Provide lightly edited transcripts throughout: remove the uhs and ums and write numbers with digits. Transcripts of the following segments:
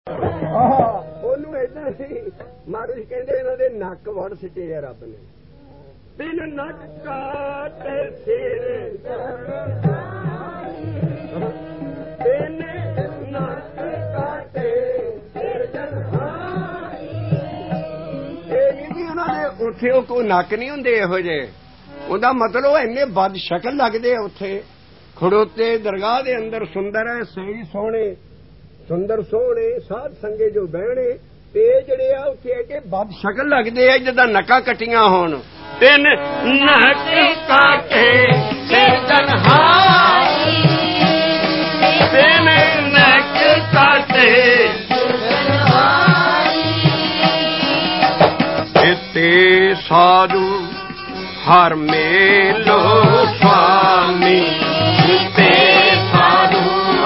ਉਹਨੂੰ ਏਦਾਂ ਸੀ ਮਹਾਰਾਜ ਕਹਿੰਦੇ ਇਹਨਾਂ ਦੇ ਨੱਕ ਵੜ ਸਿੱਟੇ ਆ ਰੱਬ ਨੇ। ਬਿਨ ਨੱਕ ਕਾਟੇ ਸਿਰ ਬਿਨ ਨੱਕ ਕਾਟੇ ਸਿਰ ਜਨਹਾਈ। ਇਹ ਨਹੀਂ ਉਹਨਾਂ ਦੇ ਉੱਥੇ ਉਹ ਕੋਈ ਨੱਕ ਨਹੀਂ ਹੁੰਦੇ ਇਹੋ ਜਿਹੇ। ਉਹਦਾ ਮਤਲਬ ਇੰਨੇ ਬਦ ਸ਼ਕਲ ਲੱਗਦੇ ਆ ਉੱਥੇ ਖੜੋਤੇ ਦਰਗਾਹ ਦੇ ਅੰਦਰ। ਸੁੰਦਰ ਹੈ, ਸਹੀ ਸੋਹਣੇ, ਸੁੰਦਰ ਸੋਹਣੇ ਸਾਧ ਸੰਗੇ ਜੋ ਬਹਿਣੇ ਤੇ ਜਿਹੜੇ ਆ ਉੱਥੇ ਐਡੇ ਬਦ ਸ਼ਕਲ ਲੱਗਦੇ ਆ ਜਿੱਦਾਂ ਨੱਕਾਂ ਕੱਟੀਆਂ ਹੋਣ। ਤਿੰਨ ਨੱਕ ਕਾਟੇ ਸਿਰ ਜਨਹਾਈ, ਤਿੰਨ ਨੱਕ ਕਾਟੇ ਇਤੇ ਸਾਧੂ ਹਰ ਮੇਲੋ ਸੁਆਮੀ। ਇਤੇ ਸਾਧੂ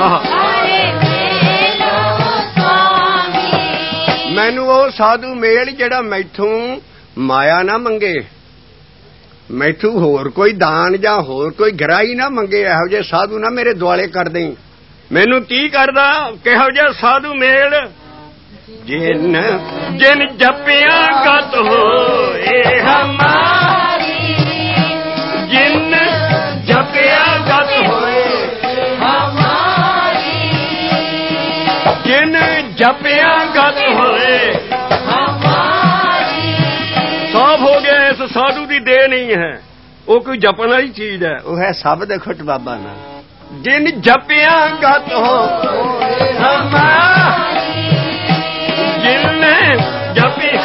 ਮੈਨੂੰ ਉਹ ਸਾਧੂ ਮੇਲ ਜਿਹੜਾ ਮੈਥੋਂ ਮਾਇਆ ਨਾ ਮੰਗੇ, ਮੈਥੋਂ ਹੋਰ ਕੋਈ ਦਾਨ ਜਾਂ ਹੋਰ ਕੋਈ ਗਰਾਈ ਨਾ ਮੰਗੇ। ਇਹੋ ਜਿਹੇ ਸਾਧੂ ਨਾ ਮੇਰੇ ਦੁਆਲੇ ਕਰ ਦੇਈਂ। ਮੈਨੂੰ ਕੀ ਕਰਦਾ ਕਿਹੋ ਜਿਹਾ ਸਾਧੂ ਮੇਲ? ਜਿਨ ਜਿਨ ਜਪਿਆ ਗਤ ਹੋਏ ਹਮਾਰੀ, ਜਿਨ ਜਪਿਆ ਗਤ ਹੋਏ ਹਮਾਰੀ, ਜਿਨ ਜਪਿਆ ਗਤ ਹੋਏ ਹਮਾਰੀ। ਸਾਫ਼ ਹੋ ਗਿਆ ਇਸ ਸਾਧੂ ਦੀ ਦੇਹ ਨਹੀਂ ਹੈ, ਉਹ ਕੋਈ ਜਪਣ ਵਾਲੀ ਚੀਜ਼ ਹੈ, ਉਹ ਹੈ ਸ਼ਬਦ ਖੁੱਟ ਬਾਬਾ ਨਾਲ। ਜਿਨ ਜਪਿਆ ਗਤ ਹੋਏ ਹਮਾਰੀ, ਜਿਨ ਜਪਿਆ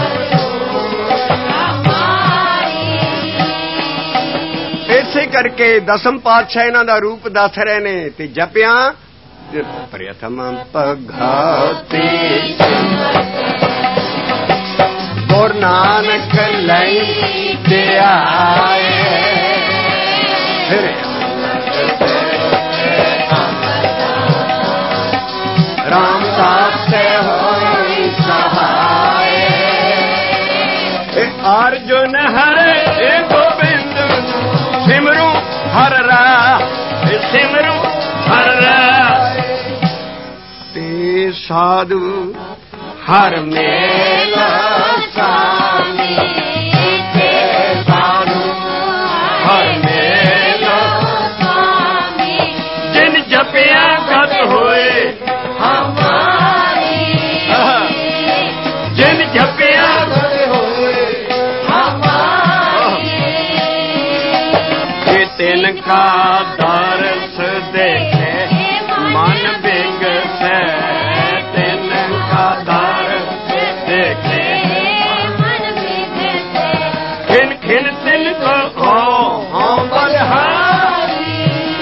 ਇਸੇ ਕਰਕੇ ਦਸਮ ਪਾਤਸ਼ਾਹ ਇਹਨਾਂ ਦਾ ਰੂਪ ਦੱਸ ਰਹੇ ਨੇ। ਤੇ ਜਪਿਆ ਪ੍ਰਥਮ ਪਘਾਤੀ ਗੁਰ ਨਾਨਕ ਲਈ ਤੇ ਆਏ, ਫਿਰ ਰਾਮਦਾਸ ਤੇ ਹੋਈ ਸਹਾਏ। ਅਰਜੁਨ ਹਰੇ ਗੋਬਿੰਦ ਸਿਮਰੂ ਹਰ ਰਾ, ਸਿਮਰੂ ਹਰ ਰਾ। ਤੇ ਸਾਧੂ ਹਰ ਮੇਲਾ ਸਾਮੀ, ਤੇ ਸਾਧੂ ਹਰ ਮੇਲਾ ਸਾਮੀ। ਜਿਨ ਜਪਿਆ ਗਤ ਹੋਏ ਹਮਾਰੀ, ਜਿਨ ਜਪਿਆ ਗਤ ਹੋਏ ਹਮਾਰੀ। ਇਹ ਤਿੰਨ ਕਾ ਦਰਸ ਦੇਖੇ ਮਨ ਬਿਗਸੈ, ਤਿੰਨ ਕਾ ਦਰਸ ਦੇਖੇ ਮਨ ਬਿਗਸੈ। ਖਿਨ ਖਿਨ ਤਿੰਨ ਕੋ ਹਾਂ ਬਲਹਾਰੀ,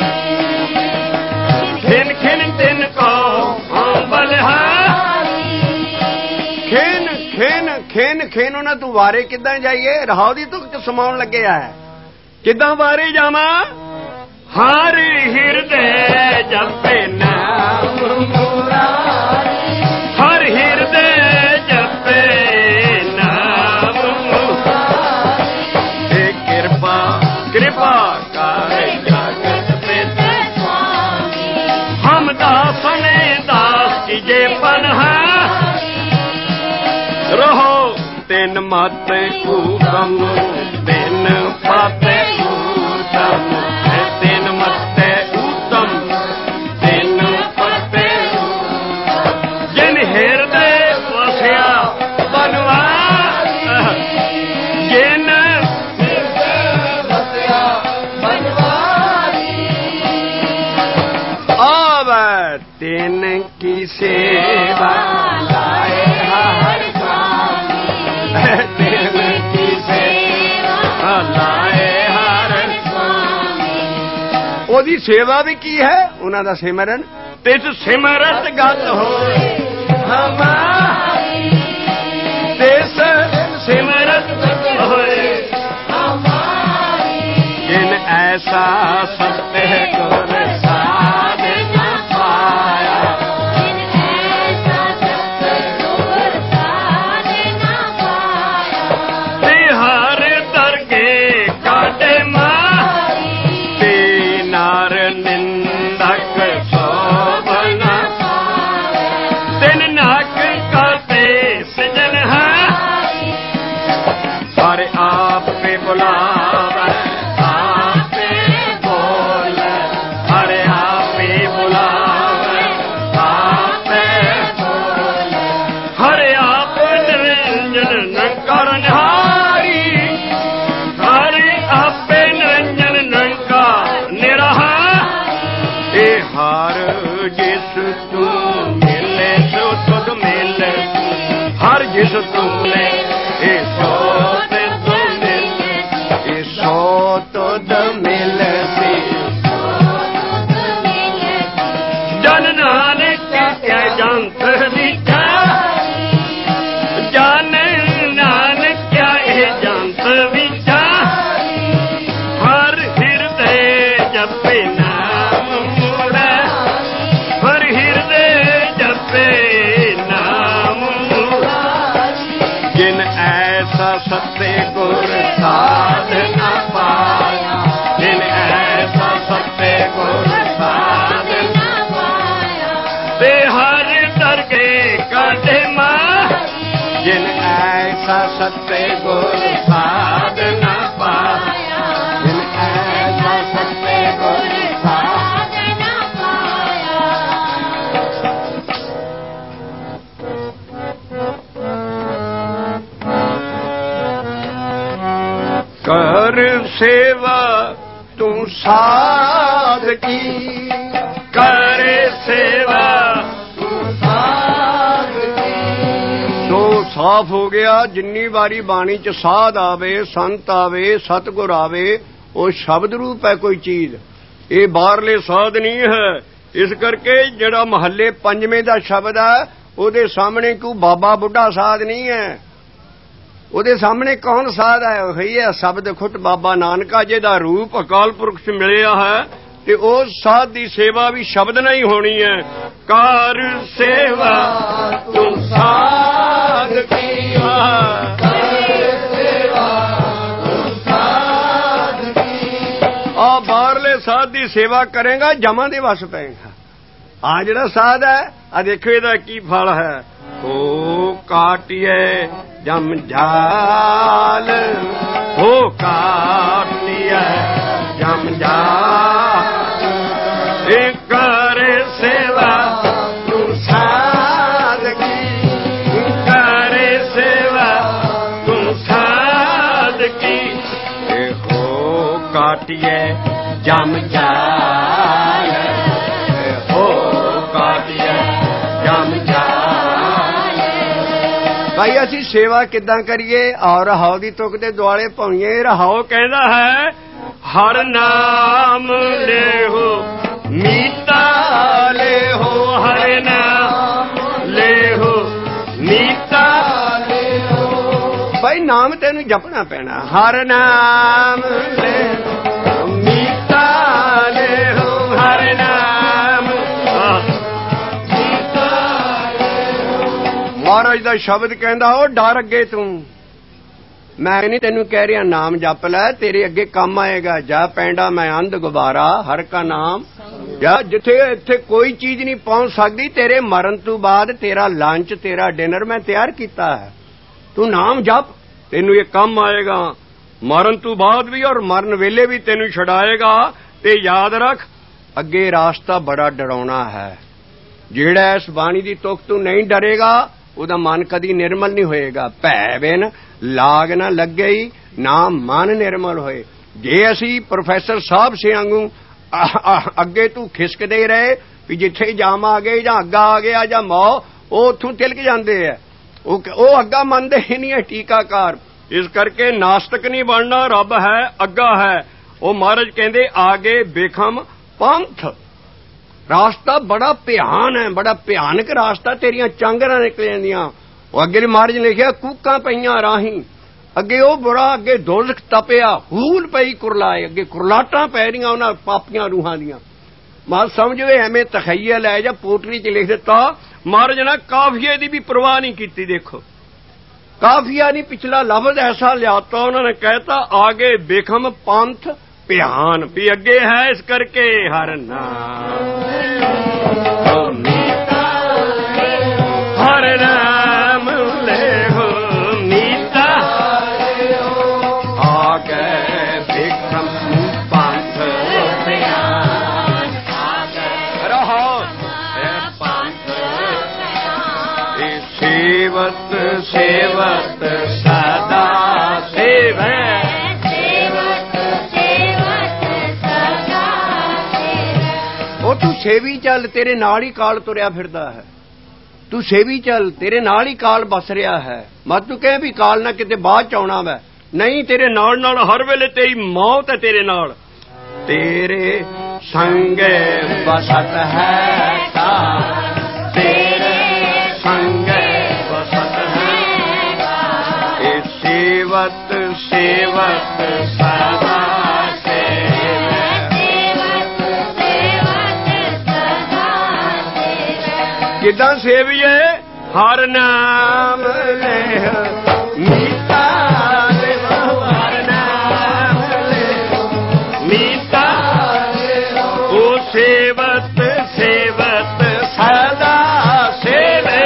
ਖਿਨ ਖਿਨ ਤਿੰਨ ਕੋ ਹਾਂ ਬਲਹਾਰੀ। ਖਿਨ ਖਿਨ ਖਿਨ ਖਿਨ ਉਹਨਾਂ ਤੂੰ ਵਾਰੇ ਕਿੱਦਾਂ ਜਾਈਏ? ਰਹਾਉ ਦੀ ਤੁਕ ਸਮਾਉਣ ਲੱਗਿਆ ਹੈ, ਕਿੱਦਾਂ ਵਾਰੇ ਜਾਵਾਂ? ਹਰ ਹਿਰਦੇ ਜਪੇ ਨਾਮ ਮੁਰਾਰੀ, ਹਰ ਹਿਰਦੇ ਜਪੇ ਨਾਮ ਮੁਰਾਰੀ। ਤੇ ਕਿਰਪਾ ਕਿਰਪਾ ਕਰ ਜਗਤ ਪਿਤਾ ਸੁਆਮੀ, ਹਮ ਦਾਸਨੇ ਦਾਸ ਕੀਜੇ ਪਨਹਾਰੀ। ਰਹੋ ਤਿੰਨ ਮਤ ਹੁਕਮ, ਤਿੰਨ ਪਾਤੇ ਹੁਕਮ, ਤਿੰਨ ਮਤੇ ਉਤਮ, ਤਿੰਨ ਪਤੇ ਜਿਨ ਹਿਰਦੇ ਵਸਿਆ ਬਨਵਾਸ, ਜਿਨ ਹਿਰਦੇ ਵਸਿਆ ਬਨਵਾਰੀ। ਆਵੈ ਤਿੰਨ ਕੀ ਸੇਵਾ ਲਾਏ ਹਰ ਸੁਆਮੀ, ਤਿੰਨ ਕੀ ਸੇਵਾ ਲਾਏ ਹਰ ਸੁਆਮੀ। ਉਹਦੀ ਸੇਵਾ ਵੀ ਕੀ ਹੈ? ਉਹਨਾਂ ਦਾ ਸਿਮਰਨ। ਤਿਸ ਸਿਮਰਤ ਗਤ ਹੋਏ ਹਮਾਰੀ, ਤਿਸ ਸਿਮਰਤ ਗਤ ਹੋਏ ਹਮਾਰੀ। ਜਿਨ ਐਸਾ ਸਤਿ ਗੁਰ ਸਾਧ ਨਾ ਪਾਇਆ, ਜਿਨ ਐਸਾ ਸਤਿ ਗੁਰ ਸਾਧ ਨਾ ਪਾਇਆ। ਤੇ ਹਰ ਦਰਗੇ ਕਾਟੇ ਮਾਰੀ, ਤੇ ਨਾਰ ਨਿੰਦਕ ਸੋਭਨ ਪਾਇਆ। ਤਿਨ जिस तूने सोत तुद मिलती जन नानक क्या जंत विचा जन नानक क्या जंत विचा हर हृदय जपे नाम मोरा हर हृदय जपे नाम मोरा जिन ऐसा सत्य गुर साधना पाया जिन ऐसा सत्य गुर साधना पाया ते हर दरगे काटे मां जिन ऐसा सत्य गुर साधना पाया जिन ऐसा सत्य गुर साधना पाया कर सेवा तू साध की कर सेवा तू साध की तो साफ हो गया। जिन्नी बारी बाणी च साध आवे संत आवे सतगुर आवे वो शब्द रूप है कोई चीज ये बाहरले साध नहीं है। इस करके जड़ा महल्ले पंजवें का शब्द है ਉਹਦੇ सामने कोई बाबा बुढ़ा साध नहीं है ਉਹਦੇ ਸਾਹਮਣੇ ਕੌਣ ਸਾਧ ਹੈ ਉਹੀ ਹੈ ਸ਼ਬਦ ਖੁੱਟ ਬਾਬਾ ਨਾਨਕਾ ਜਿਹਦਾ ਰੂਪ ਅਕਾਲ ਪੁਰਖ ਚ ਮਿਲਿਆ ਹੈ ਤੇ ਉਸ ਸਾਧ ਦੀ ਸੇਵਾ ਵੀ ਸ਼ਬਦ ਨਾਲ ਹੀ ਹੋਣੀ ਹੈ। ਕਰ ਸੇਵਾ ਤੂੰ ਸਾਧ ਕੀ ਕਰ ਸੇਵਾ ਤੂੰ ਸਾਧ ਕੀ ਆ ਬਾਹਰਲੇ ਸਾਧ ਦੀ ਸੇਵਾ ਕਰੇਗਾ ਜਮਾਂ ਦੇ ਵਸ ਪਏਗਾ। ਆ ਜਿਹੜਾ ਸਾਧ ਹੈ ਆ ਦੇਖੋ ਇਹਦਾ ਕੀ ਫਲ ਹੈ। हो काटिए जमजाल हो काटिए जमजाल कर सेवा तू साध की कर सेवा तू साध की हो काटिए जमजाल हो काटिए जमजाल। भाई असी सेवा किदां करिए और रहाओ की तुक दे दुआले पाउणीए। रहाओ कहता है हर नाम ले हो मीता ले हो हर नाम ले हो मीता ले हो। भाई नाम तेनू जपना पैना हर नाम ले हो मीता ले हो हर नाम महाराज दा शब्द कहंदा ओ डर अगे तू मैं नहीं तेनू कह रहा नाम जप लै तेरे अगे काम आएगा। जा पैंडा मैं अंध गुबारा हर का नाम जा जिथे इत्थे कोई चीज नहीं पहुंच सकती तेरे मरण तो बाद तेरा लंच तेरा डिनर मैं तैयार किया है तू नाम जप तेनू ये काम आएगा मरण तो बाद भी और मरण वेले भी तेनू छड़ाएगा। ते याद रख अगे रास्ता बड़ा डरावना है जेड़ा इस बाणी दी तुक तू नहीं डरेगा ਉਹਦਾ ਮਨ ਕਦੀ ਨਿਰਮਲ ਨਹੀਂ ਹੋਏਗਾ। ਭੈ ਬਿਨ ਲਾਗ ਨਾ ਲੱਗੇ ਨਾ ਮਨ ਨਿਰਮਲ ਹੋਏ। ਜੇ ਅਸੀਂ ਪ੍ਰੋਫੈਸਰ ਸਾਹਿਬ ਸੇ ਵਾਂਗੂ ਅੱਗੇ ਤੂੰ ਖਿਸਕਦੇ ਰਹੇ ਵੀ ਜਿੱਥੇ ਜਾਮ ਆ ਗਏ ਜਾਂ ਅੱਗਾ ਆ ਗਿਆ ਜਾਂ ਮੌ ਉਹ ਉੱਥੋਂ ਤਿਲਕ ਜਾਂਦੇ ਆ ਉਹ ਅੱਗਾ ਮੰਨਦੇ ਹੀ ਨਹੀਂ ਹੈ ਟੀਕਾਕਾਰ। ਇਸ ਕਰਕੇ ਨਾਸਤਕ ਨਹੀਂ ਬਣਨਾ ਰੱਬ ਹੈ ਅੱਗਾ ਹੈ। ਉਹ ਮਹਾਰਾਜ ਕਹਿੰਦੇ ਆਗੇ ਬੇਖਮ ਪੰਥ रास्ता बड़ा भयान है बड़ा भयानक रास्ता तेरिया चांगरा निकल जांदियां। अगे महाराज ने लिखिया कूकां पईयां राही अगे वो बुरा अगे दोलख तपिया हूल पई कुरलाए अगे कुरलाटां पै रहियां उन्हां पापियां रूहां दियां। महाराज समझो एवें तखय्यल है जां पोटली च लिख दिता। महाराज ने काफिये दी भी परवाह नहीं कीती। देखो काफिया नहीं पिछला लफ्ज ऐसा लियाता उन्होंने कहता आगे बेखम पंथ भयान भी अगे है। इस करके हर नाम हर नाम ले हो मीता आगे बेखम पंथ भयान रहो पंथ सेवत सेवत सदा सेव तू सेवी चल तेरे नाल ही काल तुरिया फिरदा है ਤੂੰ ਸੇਵੀ ਚੱਲ, ਤੇਰੇ ਨਾਲ ਹੀ ਕਾਲ ਬਸ ਰਿਹਾ ਹੈ। ਮਤ ਤੂੰ ਕਹੇ ਵੀ ਕਾਲ ਨਾ ਕਿਤੇ ਬਾਅਦ ਚ ਆਉਣਾ ਵੈ, ਨਹੀਂ, ਤੇਰੇ ਨਾਲ ਨਾਲ ਹਰ ਵੇਲੇ ਤੇਰੀ ਮੌਤ ਹੈ ਤੇਰੇ ਨਾਲ। ਤੇਰੇ ਸੰਗੇ ਬਸਤ ਹੈ ਕਾਲ, ਤੇਰੇ ਸੰਗੇ ਬਸਤ ਹੈ ਕਾਲ। ਇਹ ਸੇਵਤ ਸੇਵਤ ਸਦਾ ਕਿਦਾਂ ਸੇਵੀਏ? ਹਰ ਨਾਮ ਲੈ ਮੀਤਾ ਹਰ ਨਾਮ ਲੈ ਮੀਤਾ, ਉਹ ਸੇਵਤ ਸੇਵਤ ਸਦਾ ਸੇਵੇ,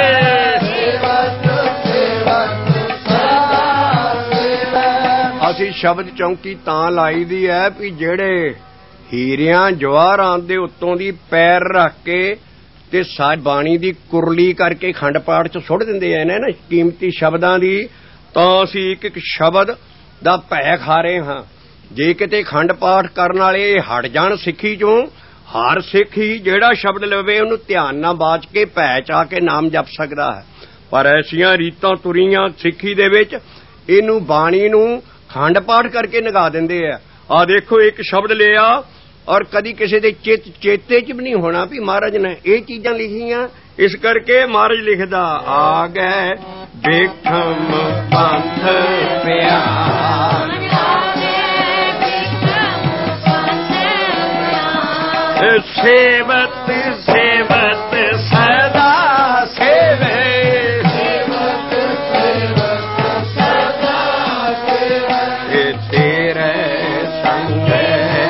ਅਸੀਂ ਸ਼ਬਦ ਚੌਂਕੀ ਤਾਂ ਲਾਈ ਦੀ ਹੈ ਵੀ ਜਿਹੜੇ ਹੀਰਿਆਂ ਜਵਾਹਰਾਂ ਦੇ ਉੱਤੋਂ ਦੀ ਪੈਰ ਰੱਖ ਕੇ ਤੇ ਸਾਡੀ ਬਾਣੀ ਦੀ ਕੁਰਲੀ ਕਰਕੇ ਖੰਡ ਪਾਠ ਚ ਸੁੱਟ ਦਿੰਦੇ ਆ ਨਾ ਕੀਮਤੀ ਸ਼ਬਦਾਂ ਦੀ, ਤਾਂ ਅਸੀਂ ਇੱਕ ਇੱਕ ਸ਼ਬਦ ਦਾ ਭੈ ਖਾ ਰਹੇ ਹਾਂ। ਜੇ ਕਿਤੇ ਖੰਡ ਪਾਠ ਕਰਨ ਵਾਲੇ ਹਟ ਜਾਣ ਸਿੱਖੀ ਚੋਂ, ਹਰ ਸਿੱਖ ਹੀ ਜਿਹੜਾ ਸ਼ਬਦ ਲਵੇ ਉਹਨੂੰ ਧਿਆਨ ਨਾਲ ਬਾਚ ਕੇ ਭੈ ਚ ਆ ਕੇ ਨਾਮ ਜਪ ਸਕਦਾ ਹੈ। ਪਰ ਐਸੀਆਂ ਰੀਤਾਂ ਤੁਰੀਆਂ ਸਿੱਖੀ ਦੇ ਵਿੱਚ, ਇਹਨੂੰ ਬਾਣੀ ਨੂੰ ਖੰਡ ਪਾਠ ਕਰਕੇ ਨਿਗਾ ਦਿੰਦੇ ਆ। ਆਹ ਦੇਖੋ, ਇੱਕ ਸ਼ਬਦ ਲਿਆ ਔਰ ਕਦੀ ਕਿਸੇ ਦੇ ਚੇਤੇ ਚ ਵੀ ਨਹੀਂ ਹੋਣਾ ਵੀ ਮਹਾਰਾਜ ਨੇ ਇਹ ਚੀਜ਼ਾਂ ਲਿਖੀਆਂ। ਇਸ ਕਰਕੇ ਮਹਾਰਾਜ ਲਿਖਦਾ, ਆ ਗਏ ਵੇਖਮ ਪੰਥ ਪਿਆਰ, ਸੇਵਤ ਸੇਵਤ ਸਦਾ ਸੇਵੇ, ਤੇਰੇ ਸੰਗੇ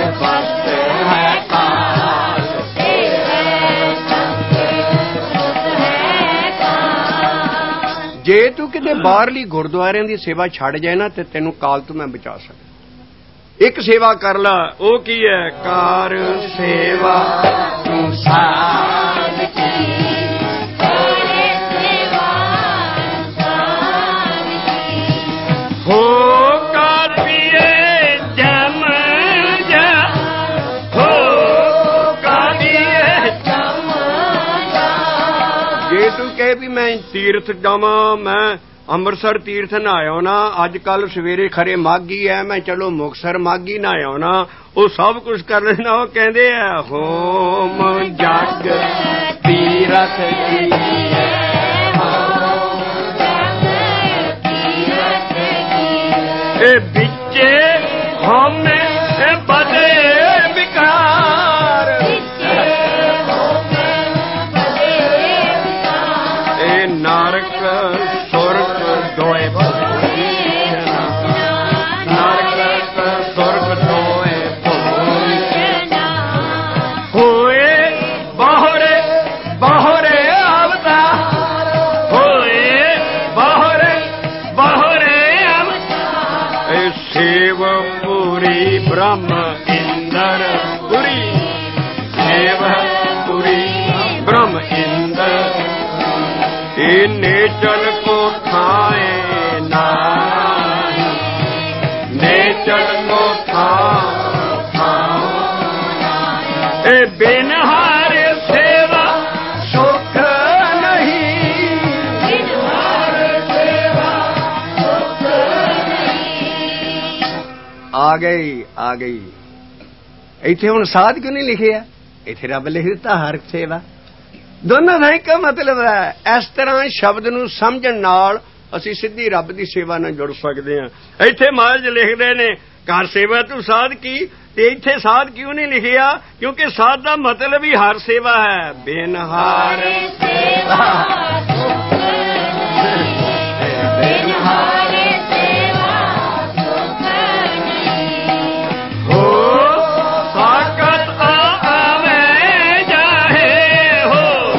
ਜੇ ਤੂੰ ਕਿਤੇ ਬਾਹਰਲੀ ਗੁਰਦੁਆਰਿਆਂ ਦੀ ਸੇਵਾ ਛੱਡ ਜਾਏ ਨਾ ਤੇ ਤੈਨੂੰ ਕਾਲ ਤੋਂ ਮੈਂ ਬਚਾ ਸਕਦਾ। ਇੱਕ ਸੇਵਾ ਕਰ ਲਾ, ਉਹ ਕੀ ਹੈ? ਕਾਰ ਸੇਵਾ ਤੂੰ ਸਾਧ ਕੀ, ਤੇਰੇ ਸੇਵਾ ਸਾਧ ਕੀ, ਹੋ ਕਾਰ ਪੀਏ ਜਮ ਜਾ, ਹੋ ਕਾਰ ਪੀਏ ਜਮ ਜਾ। ਜੇ ਤੂੰ ਕਹੇ ਵੀ ਮੈਂ ਤੀਰਥ ਜਾਵਾਂ, ਮੈਂ ਅੰਮ੍ਰਿਤਸਰ ਤੀਰਥ ਨਹਾਇਆ ਨਾ, ਅੱਜ ਕੱਲ ਸਵੇਰੇ ਖਰੇ ਮਾਘੀ ਐ, ਮੈਂ ਚਲੋ ਮੁਕਤਸਰ ਮਾਘੀ ਨਹਾਇਆ ਨਾ, ਉਹ ਸਭ ਕੁਝ ਕਰ ਲੈਣਾ। ਉਹ ਕਹਿੰਦੇ ਆ ਹੋਮ ਜਗ ਤੀਰਥ ਕੀ ਹੈ, ਇਹ ਵਿੱਚੇ ਹੋਮੇ ਬਦੇ ਵਿਕਾਰ, ਇਹ ਨਰਕ ਸੁਰਗ ਦੋਏ ਨਰਕ ਸੁਰਗ ਦੋਏ ਹੋਏ ਬਾਹਰੇ ਬਾਹਰੇ ਅਵਤਾਰ, ਹੋਏ ਬਾਹਰੇ ਬਾਹਰੇ ਅਵਤਾਰ। ਇਹ ਸ਼ਿਵ ਪੁਰੀ ਬ੍ਰਹਮ ਇੰਦਰ ਪੁਰੀ, ਸ਼ਿਵ ਪੁਰੀ ਬ੍ਰਹਮ ਇੰਦਰ, नेचल को खाए नाही, नेचल को खाओ ए बिन हार सेवा सुख नहीं, बिन हार सेवा सुख नहीं। आ गई इत्थे हुण साध क्यों नहीं लिखिया? इत्थे रब लिख दिता हर सेवा। ਦੋਨਾਂ ਦਾ ਇੱਕ ਮਤਲਬ ਹੈ। ਇਸ ਤਰ੍ਹਾਂ ਸ਼ਬਦ ਨੂੰ ਸਮਝਣ ਨਾਲ ਅਸੀਂ ਸਿੱਧੀ ਰੱਬ ਦੀ ਸੇਵਾ ਨਾਲ ਜੁੜ ਸਕਦੇ ਹਾਂ। ਇੱਥੇ ਮਹਾਰਾਜ ਲਿਖਦੇ ਨੇ ਕਰ ਸੇਵਾ ਤੂੰ ਸਾਧ ਕੀ, ਤੇ ਇੱਥੇ ਸਾਧ ਕਿਉਂ ਨਹੀਂ ਲਿਖਿਆ? ਕਿਉਂਕਿ ਸਾਧ ਦਾ ਮਤਲਬ ਹੀ ਹਰ ਸੇਵਾ ਹੈ। ਬਿਨ ਹਾਰ ਸੇਵਾ ਬਿਨ ਹਾਰ ਸੇਵਾ ਸੁਖ ਨਹੀਂ, ਹੋ ਸਾਕਤ ਆਵੇ ਜਾਹੇ, ਹੋ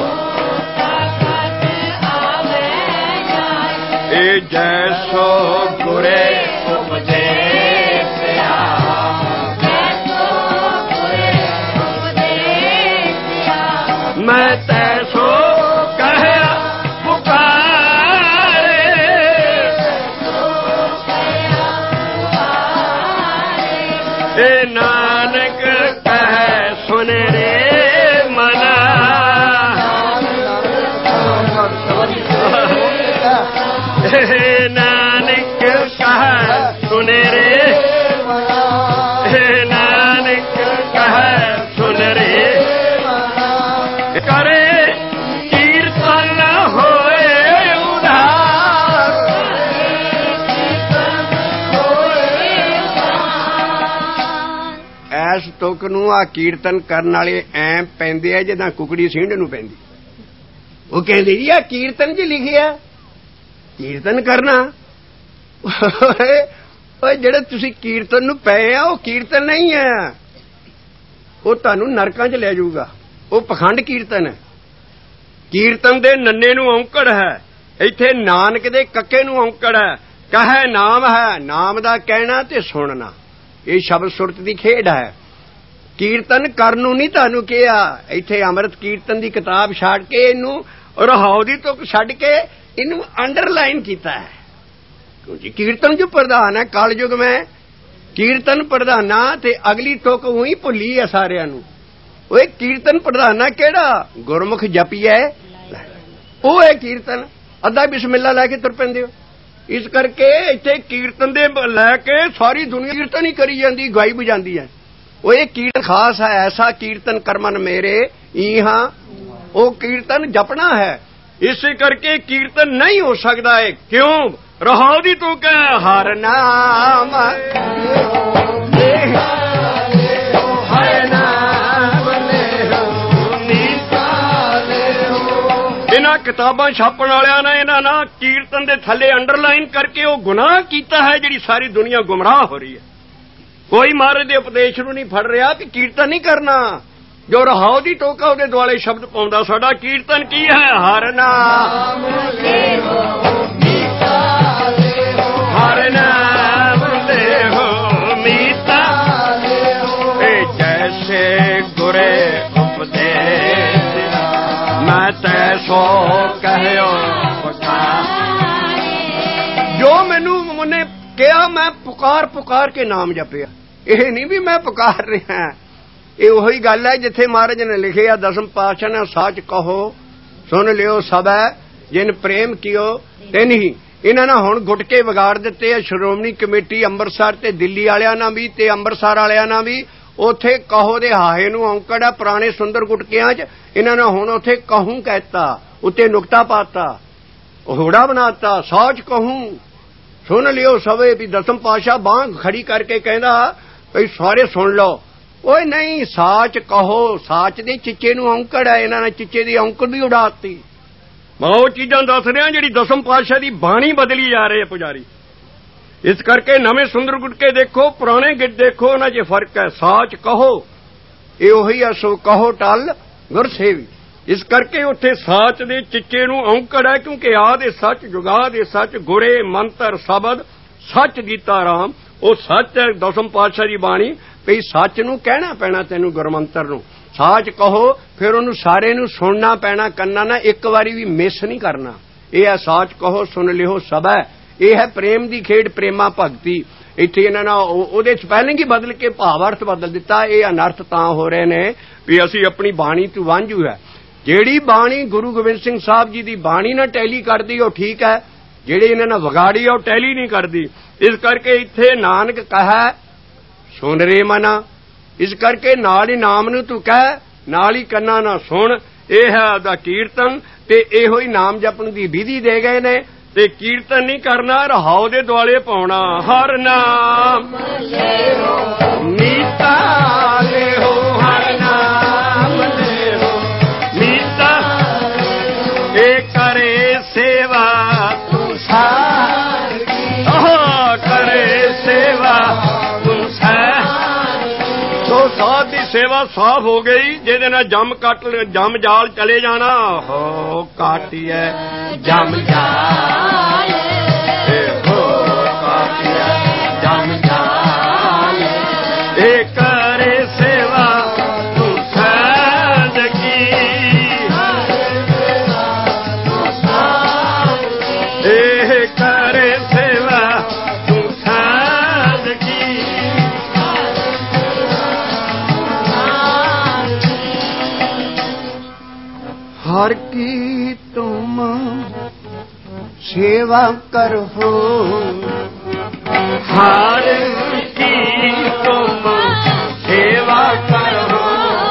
ਸਾਕਤ ਆਵੇ ਜਾਹੇ, ਜੈਸੋ ਗੁਰੇ ਉਪਦੇਸਿਆ, ਜੈਸੋ ਗੁਰੇ ਉਪਦੇਸਿਆ, ਮੈਂ ਤੈਸੋ ਕਹਿਆ ਪੁਕਾਰੇ, ਏ ਨਾਨਕ ਕਹਿ ਸੁਨ ਰੇ ਮਨਾ। नानक कह सुन रे, नानक कह सुन रे, करे कीर्तन होए उधार। ਐਸ ਤੁਕ ਨੂੰ ਆ ਕੀਰਤਨ ਕਰਨ ਵਾਲੇ ਐ ਪੈਂਦੇ ਆ ਜਿੱਦਾਂ ਕੁਕੜੀ ਸਿੰਧ ਨੂੰ ਪੈਂਦੀ। ਉਹ ਕਹਿੰਦੇ ਜੀ ਆ ਕੀਰਤਨ 'ਚ ਲਿਖਿਆ ਕੀਰਤਨ ਕਰਨਾ। ਓਏ ਜਿਹੜੇ ਤੁਸੀਂ ਕੀਰਤਨ ਨੂੰ ਪਏ ਆ ਉਹ ਕੀਰਤਨ ਨਹੀਂ ਹੈ, ਉਹ ਤੁਹਾਨੂੰ ਨਰਕਾਂ 'ਚ ਲੈ ਜਾਊਗਾ। ਉਹ ਪਖੰਡ ਕੀਰਤਨ ਹੈ। ਕੀਰਤਨ ਦੇ ਨੰਨੇ ਨੂੰ ਔਂਕੜ ਹੈ, ਇੱਥੇ ਨਾਨਕ ਦੇ ਕੱਕੇ ਨੂੰ ਔਂਕੜ ਹੈ। ਕਹੇ ਨਾਮ ਹੈ, ਨਾਮ ਦਾ ਕਹਿਣਾ ਤੇ ਸੁਣਨਾ, ਇਹ ਸ਼ਬਦ ਸੁਰਤ ਦੀ ਖੇਡ ਹੈ। ਕੀਰਤਨ ਕਰਨ ਨੂੰ ਨਹੀਂ ਤੁਹਾਨੂੰ ਕਿਹਾ। ਇੱਥੇ ਅੰਮ੍ਰਿਤ ਕੀਰਤਨ ਦੀ ਕਿਤਾਬ ਛੱਡ ਕੇ ਇਹਨੂੰ ਰਹਾਉ ਦੀ ਤੁਕ ਛੱਡ ਕੇ ਇਹਨੂੰ ਅੰਡਰਲਾਈਨ ਕੀਤਾ ਹੈ, ਕਿਉਂਕਿ ਕੀਰਤਨ ਜੋ ਪ੍ਰਧਾਨ ਹੈ ਕਲਯੁਗ ਮੈਂ ਕੀਰਤਨ ਪ੍ਰਧਾਨਾ। ਤੇ ਅਗਲੀ ਤੁਕ ਉਹੀ ਭੁੱਲੀ ਹੈ ਸਾਰਿਆਂ ਨੂੰ। ਉਹ ਕੀਰਤਨ ਪ੍ਰਧਾਨਾ ਕਿਹੜਾ? ਗੁਰਮੁਖ ਜਪੀਐ ਉਹ ਹੈ ਕੀਰਤਨ। ਅੱਧਾ ਬਿਸਮਿਲ੍ਲਾ ਲੈ ਕੇ ਤੁਰ ਪੈਂਦੇ ਹੋ। ਇਸ ਕਰਕੇ ਇੱਥੇ ਕੀਰਤਨ ਦੇ ਲੈ ਕੇ ਸਾਰੀ ਦੁਨੀਆ ਕੀਰਤਨ ਹੀ ਕਰੀ ਜਾਂਦੀ, ਗਾਈ ਬਜਾਂਦੀ ਹੈ। ਉਹ ਇਹ ਕੀਰਤਨ ਖਾਸ ਹੈ। ਐਸਾ ਕੀਰਤਨ ਕਰਮਨ ਮੇਰੇ ਇਹਾਂ, ਉਹ ਕੀਰਤਨ ਜਪਣਾ ਹੈ। ਇਸੇ ਕਰਕੇ ਕੀਰਤਨ ਨਹੀਂ ਹੋ ਸਕਦਾ ਹੈ। ਕਿਉਂ? ਰਹਾਉ ਦੀ ਤੂੰ ਕਹਿ ਹਰ ਨਾਮ, ਇਹਨਾਂ ਕਿਤਾਬਾਂ ਛਾਪਣ ਵਾਲਿਆਂ ਨੇ ਇਹਨਾਂ ਨਾਲ ਕੀਰਤਨ ਦੇ ਥੱਲੇ ਅੰਡਰਲਾਈਨ ਕਰਕੇ ਉਹ ਗੁਨਾਹ ਕੀਤਾ ਹੈ ਜਿਹੜੀ ਸਾਰੀ ਦੁਨੀਆ ਗੁੰਮਰਾਹ ਹੋ ਰਹੀ ਹੈ। ਕੋਈ ਮਹਾਰਾਜ ਦੇ ਉਪਦੇਸ਼ ਨੂੰ ਨਹੀਂ ਫੜ ਰਿਹਾ ਕਿ ਕੀਰਤਨ ਨਹੀਂ ਕਰਨਾ। ਜੋ ਰਹਾਉ ਦੀ ਟੋਕਾ ਉਹਦੇ ਦੁਆਲੇ ਸ਼ਬਦ ਪਾਉਂਦਾ। ਸਾਡਾ ਕੀਰਤਨ ਕੀ ਹੈ? ਹਰ ਨਾਮ ਲੇਹੋ ਮੀਤਾ, ਹਰ ਨਾਮ ਲੇਹੋ ਮੀਤਾ, ਇਹ ਜੈਸੇ ਗੁਰੇ ਉਪਦੇਸ਼ ਮੈਂ ਤੈਸੋ ਕਹਿਓ ਪੁਕਾਰੇ। ਜੋ ਮੈਨੂੰ ਉਹਨੇ ਕਿਹਾ ਮੈਂ ਪੁਕਾਰ ਪੁਕਾਰ ਕੇ ਨਾਮ ਜਪਿਆ। ਇਹ ਨਹੀਂ ਵੀ ਮੈਂ ਪੁਕਾਰ ਰਿਹਾ। ਇਹ ਉਹੀ ਗੱਲ ਹੈ ਜਿੱਥੇ ਮਹਾਰਾਜ ਨੇ ਲਿਖਿਆ ਦਸਮ ਪਾਤਸ਼ਾਹ ਨੇ ਸੱਚ ਕਹੋ ਸੁਣ ਲਿਓ ਸਭੈ ਜਿਨ ਪ੍ਰੇਮ ਕੀਓ ਤਿਨ ਹੀ। ਇਹਨਾਂ ਨੇ ਹੁਣ ਗੁਟਕੇ ਵਿਗਾੜ ਦਿੱਤੇ ਆ ਸ਼੍ਰੋਮਣੀ ਕਮੇਟੀ ਅੰਮ੍ਰਿਤਸਰ ਤੇ ਦਿੱਲੀ ਵਾਲਿਆਂ ਨਾਲ ਵੀ ਤੇ ਅੰਮ੍ਰਿਤਸਰ ਵਾਲਿਆਂ ਨਾਲ ਵੀ। ਉੱਥੇ ਕਹੋ ਦੇ ਹਾਹੇ ਨੂੰ ਔਂਕੜ ਆ ਪੁਰਾਣੇ ਸੁੰਦਰ ਗੁਟਕਿਆਂ 'ਚ। ਇਹਨਾਂ ਨੇ ਹੁਣ ਉੱਥੇ ਕਹੂੰ ਕਹਿਤਾ, ਉੱਤੇ ਨੁਕਤਾ ਪਾਤਾ, ਹੋੜਾ ਬਣਾਤਾ। ਸੱਚ ਕਹੂੰ ਸੁਣ ਲਿਓ ਸਭੇ ਵੀ ਦਸਮ ਪਾਤਸ਼ਾਹ ਬਾਂਹ ਖੜੀ ਕਰਕੇ ਕਹਿੰਦਾ ਭਈ ਸਾਰੇ ਸੁਣ ਲਓ। ਓਏ ਨਹੀਂ, ਸਾਚ ਕਹੋ। ਸਾਚ ਦੇ ਚਿੱਚੇ ਨੂੰ ਔਂਕੜ ਹੈ। ਇਹਨਾਂ ਨੇ ਚਿੱਚੇ ਦੀ ਔਂਕੜ ਵੀ ਉਡਾਤੀ। ਮੈਂ ਉਹ ਚੀਜ਼ਾਂ ਦੱਸ ਰਿਹਾ ਜਿਹੜੀ ਦਸਮ ਪਾਤਸ਼ਾਹ ਦੀ ਬਾਣੀ ਬਦਲੀ ਜਾ ਰਹੇ ਪੁਜਾਰੀ। ਇਸ ਕਰਕੇ ਨਵੇਂ ਸੁੰਦਰ ਗੁਟਕੇ ਦੇਖੋ, ਪੁਰਾਣੇ ਗਿੱਟ ਦੇਖੋ, ਉਹਨਾਂ 'ਚ ਫਰਕ ਹੈ। ਸਾਚ ਕਹੋ ਇਹ ਉਹੀ ਹੈ, ਸੋ ਕਹੋ ਟਲ ਗੁਰ ਸੇਵੀ। ਇਸ ਕਰਕੇ ਉੱਥੇ ਸਾਚ ਦੇ ਚਿੱਚੇ ਨੂੰ ਔਂਕੜ ਹੈ, ਕਿਉਂਕਿ ਆਦਿ ਸੱਚ ਜੁਗਾਦਿ ਸੱਚ ਗੁਰੇ ਮੰਤਰ ਸ਼ਬਦ ਸੱਚ ਗੀਤਾ ਰਾਮ। ਉਹ ਸੱਚ ਹੈ ਦਸਮ ਪਾਤਸ਼ਾਹ ਦੀ ਬਾਣੀ। ਭਈ ਸੱਚ ਨੂੰ ਕਹਿਣਾ ਪੈਣਾ ਤੈਨੂੰ ਗੁਰਮੰਤਰ ਨੂੰ। ਸਾਚ ਕਹੋ ਫਿਰ ਉਹਨੂੰ ਸਾਰੇ ਨੂੰ ਸੁਣਨਾ ਪੈਣਾ ਕੰਨਾਂ ਨਾਲ, ਇੱਕ ਵਾਰੀ ਵੀ ਮਿਸ ਨਹੀਂ ਕਰਨਾ। ਇਹ ਹੈ ਸਾਚ ਕਹੋ ਸੁਣ ਲਿਓ ਸਭੈ। ਇਹ ਹੈ ਪ੍ਰੇਮ ਦੀ ਖੇਡ, ਪ੍ਰੇਮਾ ਭਗਤੀ। ਇੱਥੇ ਇਹਨਾਂ ਨੇ ਉਹਦੇ ਸਪੈਲਿੰਗ ਹੀ ਬਦਲ ਕੇ ਭਾਵ ਅਰਥ ਬਦਲ ਦਿੱਤਾ। ਇਹ ਅਨਰਥ ਤਾਂ ਹੋ ਰਹੇ ਨੇ ਵੀ ਅਸੀਂ ਆਪਣੀ ਬਾਣੀ ਤੋਂ ਵਾਂਝੂ ਹੈ। ਜਿਹੜੀ ਬਾਣੀ ਗੁਰੂ ਗੋਬਿੰਦ ਸਿੰਘ ਸਾਹਿਬ ਜੀ ਦੀ ਬਾਣੀ ਨਾਲ ਟੈਲੀ ਕਰਦੀ ਉਹ ਠੀਕ ਹੈ, ਜਿਹੜੀ ਇਹਨਾਂ ਨੇ ਵਿਗਾੜੀ ਉਹ ਟੈਲੀ ਨਹੀਂ ਕਰਦੀ। ਇਸ ਕਰਕੇ ਇੱਥੇ ਨਾਨਕ ਕਹੈ ਸੁਣ ਰੇ ਮਨਾ। ਇਸ ਕਰਕੇ ਨਾਲ ਹੀ ਨਾਮ ਨੂੰ ਤੂੰ ਕਹਿ, ਨਾਲ ਹੀ ਕੰਨਾਂ ਨਾਲ ਸੁਣ। ਇਹ ਹੈ ਉਹਦਾ ਕੀਰਤਨ ਤੇ ਇਹੋ ਹੀ ਨਾਮ ਜਪਣ ਦੀ ਵਿਧੀ ਦੇ ਗਏ ਨੇ। ਤੇ ਕੀਰਤਨ ਨਹੀਂ ਕਰਨਾ, ਰਹਾਉ ਦੇ ਦੁਆਲੇ ਪਾਉਣਾ। ਹਰ ਨਾਮ ਲੇਹੋ ਮੀਤਾ ਲੇਹੋ, ਹਰ ਨਾਮ ਲੇਹੋ ਮੀਤਾ, ਇਹ ਕਰੇ ਸੇਵਾ ਤੂੰ ਸਾਰੀ, ਕਰੇ ਸੇਵਾ ਤੂੰ ਸੋ ਸਾਧ ਦੀ ਸੇਵਾ ਸਾਫ਼ ਹੋ ਗਈ। ਜਿਹਦੇ ਨਾਲ ਜਮ ਜਾਲ ਚਲੇ ਜਾਣਾ। ਹੋ ਕਾਟਿਐ ਜਮ ਜਾਲ, ਹੋ ਕਾਟਿਐ ਜਮ ਜਾਲ, ਇਹ ਕਰੇ ਸੇਵਾ ਤੂੰ ਸਾਧ ਕੀ, ਇਹ ਕਰੇ ਸੇਵਾ ਤੂੰ ਸਾਧ ਕੀ। ਹਰ ਕੀ ਤੁਮ सेवा करहो हर की तुम सेवा करहो।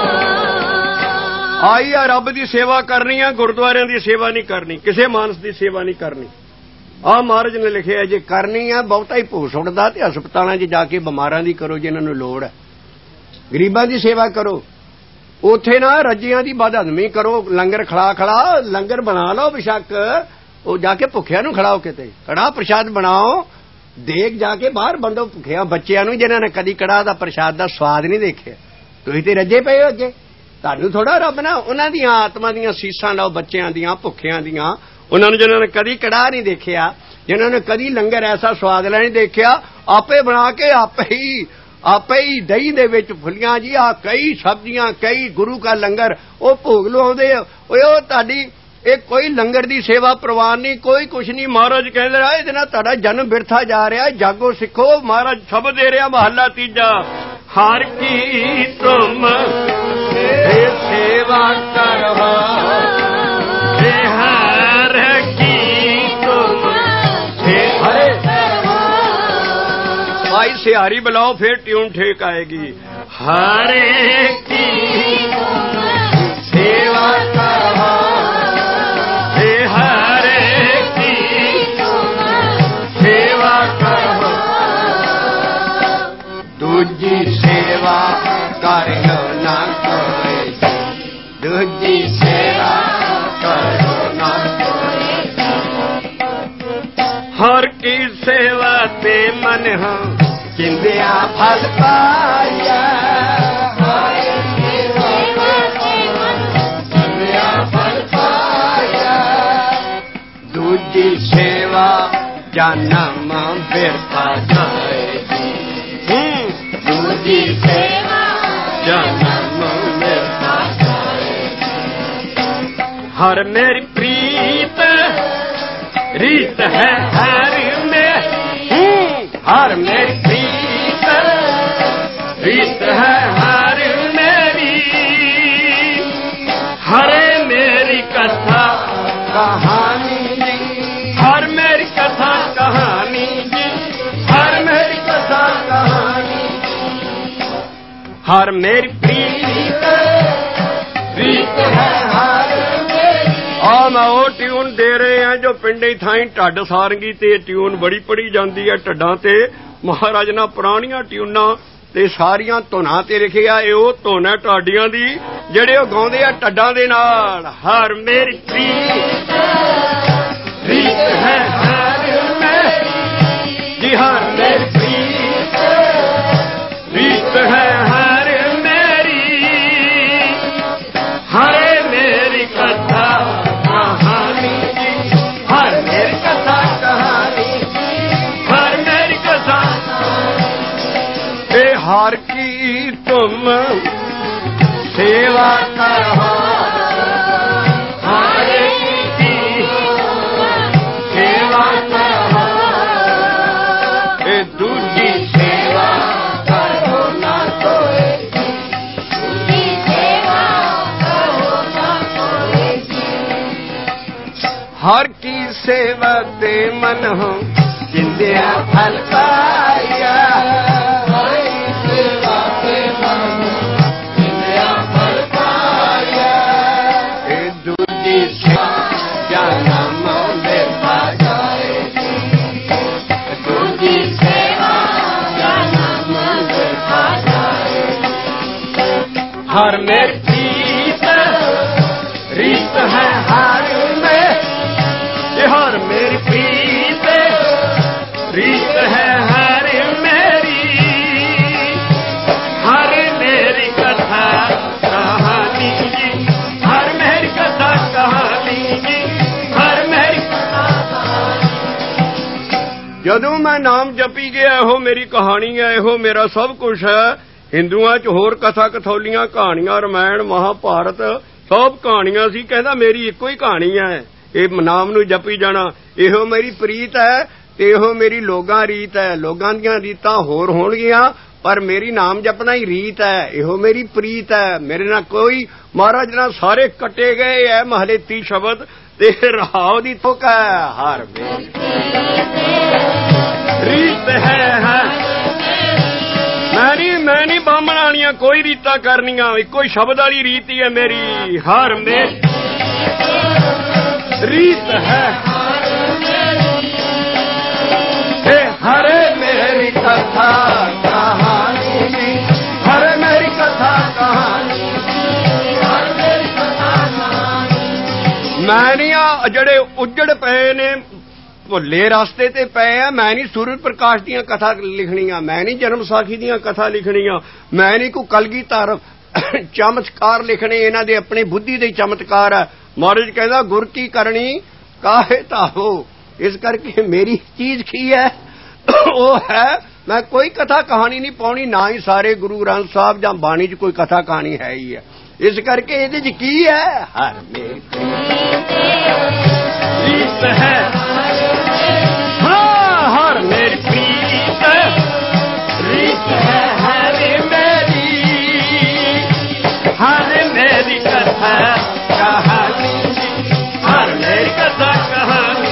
आई आ रब दी सेवा करनी है, गुरुद्वारियां दी सेवा नहीं करनी, किसी मानस दी सेवा नहीं करनी। आ महाराज ने लिखिया जे करनी है बहुता ही भू सुटदा ते हस्पतालां 'च जाके बिमारां दी करो जिन्हां नूं लोड़ है, गरीबां दी सेवा करो। उथे ना रजियां दी बदहजमी करो, लंगर खड़ा लंगर बना लो, बेशक वो जाके भुखिया नूं खड़ाओ, किते कड़ा प्रसाद बनाओ, देख जाके बाहर बंदो भुखिया बच्चियां नूं जिन्हां ने कदी कड़ा दा प्रसाद दा स्वाद नहीं देखिया। तुसीं ते रजे पए हो अगे, तुहानूं थोड़ा रब ना उन्हां दियां आत्मा दियां सीसां लाओ, बच्चियां दियां भुखियां दियां, उन्होंने जिन्होंने कदी कड़ा नहीं देखिया, जिन्होंने कदी लंगर ऐसा स्वाद नहीं देखिया, आपे बना के आपे ही दही दे विच फुलियां जी आ कई सब्जियां कई गुरु का लंगर वो भोग लवाउंदे। ओए तुहाडी ये कोई लंगर दी सेवा प्रवान नहीं, कोई कुछ नहीं। महाराज कहंदे रहे इहदे नाल तुहाडा जन्म बिरथा जा रहा, जागो सिखो। महाराज शब्द दे रहा महला तीजा, हर की तुम सेवा करवा भाई सिहारी बुलाओ फिर ट्यून ठीक आएगी। हरे की सेवा करवा हरे की सेवा करवा, दूजी सेवा करो ना कोई, दूजी सेवा करो ना कोई। हर की सेवा ते मन हो किंदिया फल पाया, हर की सेवा ते मन किंदिया फल पाया, दूजी सेवा जन्म बिरथा जाएगी, दूजी सेवा जन्म बिरथा जाएगी। हर मेरी प्रीत रीत है हर में, हर मेरी प्रीत रीत है हर मेरी, हरे मेरी कथा कहानी जी, हर मेरी कथा कहानी जी, हर मेरी कथा कहानी, हर मेरी प्रीत रीत है हर मेरी। आ मैं वो ट्यून दे रहे हैं जो पिंडे थाई ढड सारंगी ते ट्यून बड़ी पढ़ी जाती है ढड्डां ते। महाराज ना पुरानियां ट्यूनां ते सारियां धुनां ते लिखिया ये वो धुन है ढाडियां दी जेड़े वो गाउंदे आ ढड्डां दे नाल। हर मेरी प्रीत रीत है हर मेरी जी, हर मेरी प्रीत रीत है हर मेरी, हरे मेरी कथा कहानी जी, हर मेरी कथा कहानी, हर मेरी कथा। ए हर की तुम सेवा करो, हर की सेवा करो, ए दूजी सेवा करो ना कोई, दूजी सेवा करो ना कोई। हर की सेवा ते मन हो जिंदिया फल पाया, हर की सेवा ते मन जिंदिया फल पाया, ए दूजी सेवा जन्म बिरथा जाएगी, दूजी सेवा जन्म बिरथा जाएगी। हर मेरी प्रीत रीत है हर में, हर मेरी प्रीत रीत है हर मेरी, हर मेरी कथा कहानी जी, हर मेरी कथा कहानी जी, हर मेरी कथा कहानी। जदों मैं नाम जपी गया हो मेरी कहानी है, हो मेरा सब कुछ है। हिंदुआं च होर कथा कथौलियां कहानियां रामायण महाभारत सब कहानियां सी, कहंदा मेरी इक्को ही कहानी है, ये नाम नूं जपी जाना। इहो मेरी प्रीत है ते इहो मेरी लोगां रीत है। लोगां दीयां रीतां होर होणगीਆਂ पर मेरी नाम जपना ही रीत है, इहो मेरी प्रीत है। मेरे नाल कोई महाराज नाल सारे कटे गए है महले 30 शब्द ते रहाओ दी थुक है हर मेरी रीत है मैं नहीं बामण वालियां कोई रीतां करनियां, इक्को ही शब्द वाली रीत ही है मेरी हर मेरी रीत है हरे मेरी कथा कहानी हरे मेरी कथा कहानी मैं नहीं जड़े उजड़ पे ने भुले रास्ते ते पे आ, मैं नहीं सूरज प्रकाश दियां कथा लिखनियां, मैं नहीं जन्म साखी दियां कथा लिखनियां, मैं नहीं कोई कलगीधर चमत्कार लिखने, इन्हां दे अपनी बुद्धि दे चमत्कार है। महाराज कहंदा गुर की करनी काहे ताहो, इस करके मेरी चीज की है वो है मैं कोई कथा कहानी नहीं पाउनी, ना ही सारे गुरु ग्रंथ साहब जां बाणी च कोई कथा कहानी है ही है। इस करके इहदे च की है हर मेरी रीत है, हाँ हर मेरी प्रीत रीत है हर मेरी कथा कहानी हर मेरी कथा कहानी।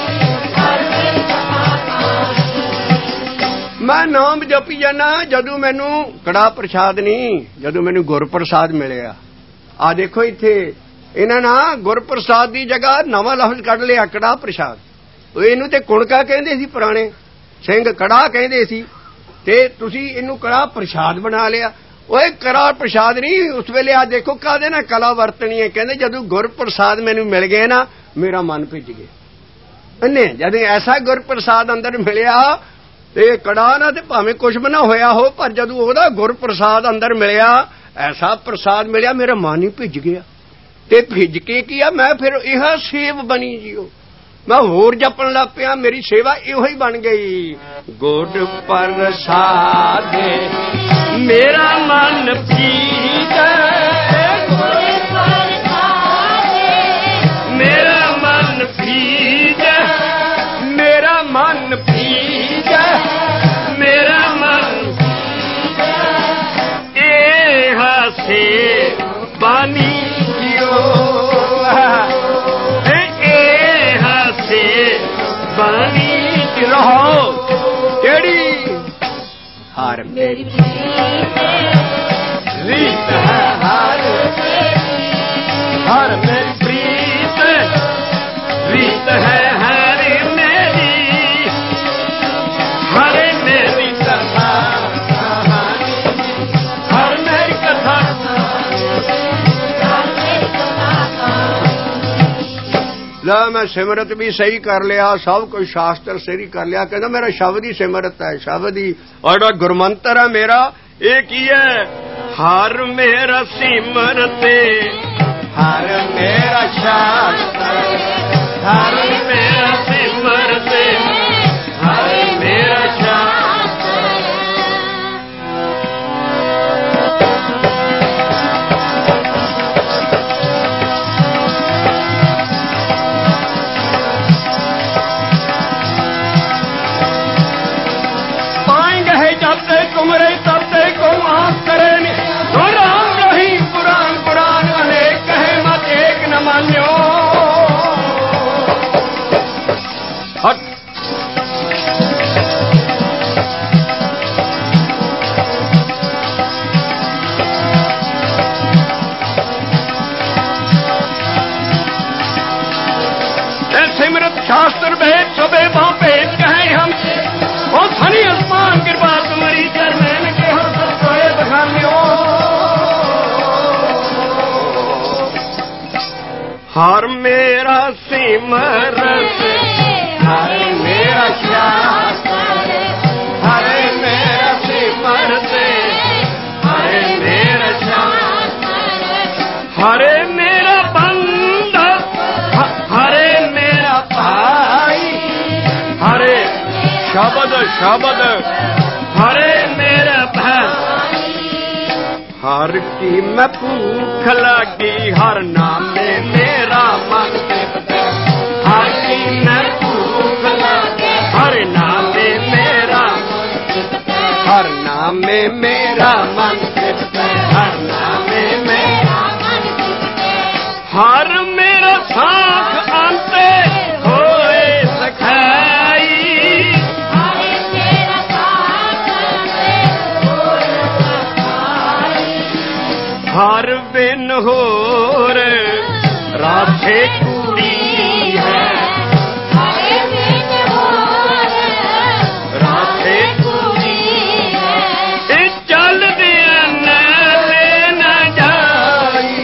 मैं नाम जपी जाना जदों मैनू कड़ा प्रसाद नहीं, जदों मैनू गुर प्रसाद मिलिया। आ देखो इत्थे इन्हां ना गुर प्रसाद दी जगह नवां लफ्ज कढ लिया कड़ा प्रसाद। इहनूं ते कुणका कहंदे सी पुराने सिंह, कड़ा कहंदे सी, ते तुसीं इहनूं कड़ा प्रसाद बना लिया। ओए कड़ा प्रसाद नहीं, उस वेले आ देखो काहदे नाल कला वरतनी है, कहंदे जदों गुर प्रसाद मैनू मिल गया ना मेरा मन भिज गया। इन्ने जदों ऐसा गुर प्रसाद अंदर मिलिया ते कड़ा ना ते भावें कुछ भी ना होया हो, पर जदों ओहदा गुर प्रसाद अंदर मिलिया, ऐसा प्रसाद मिलिया मेरा मन ही भिज गया। ते भिज के किया मैं फिर यह सेव बनी जियो, मैं होर जपन लग पिया, मेरी सेवा इहो ही बन गई। गुर प्रसाद मेरा मन भीजे मेरा मन भीजे मेरा मन भीजे मेरा मन से बानी जियो से बानी रहो केड़ी हर मेरी रीत है हर मेरी प्रीत रीत है हर मेरी कथा हर मेरी कथा। ला मैं सिमरत भी सही कर लिया, सब कुछ शास्त्र सही कर लिया, कहना मेरा शब्द ही सिमरत है, शब्द ही और गुरमंत्र है मेरा एक ही है। हर मेरा सिमरते हर मेरा शास्त्र हर मेरा सिमरते हर मेरा शास्त्र। पाएंगे है जाते कुमरे तबते को आंख करे राम रही पुराण पुराण अनेक कहे मत एक न मान्यो। सिमरत शास्त्र भेद सबे वहां भेद कहे हम और धनी आसमान कृपा तुम्हारी चरण के हम सब सोए बखानियो। हर मेरा सिमरत हर मेरा शास्त्र हर मेरा सिमरत हर मेरा शास्त्र हरे मेरा बंद हरे मेरा भाई हरे शब्द शब्द हरे मेरा भाई। हर की मैं भूख लगी हर नाम में मेरा मन हर की मैं भूख लगी हर नाम में मेरा हर नाम में मेरा मन हर नाम में मेरा मन हर मेरा साख ਹੋਰ ਰਾਖੇ ਕੁੜੀ ਹੈ ਰਾਖੇ ਕੁੜੀ ਹੈ ਇਹ ਚੱਲਦਿਆਂ ਨਾਲੇ ਨਾ ਜਾਈ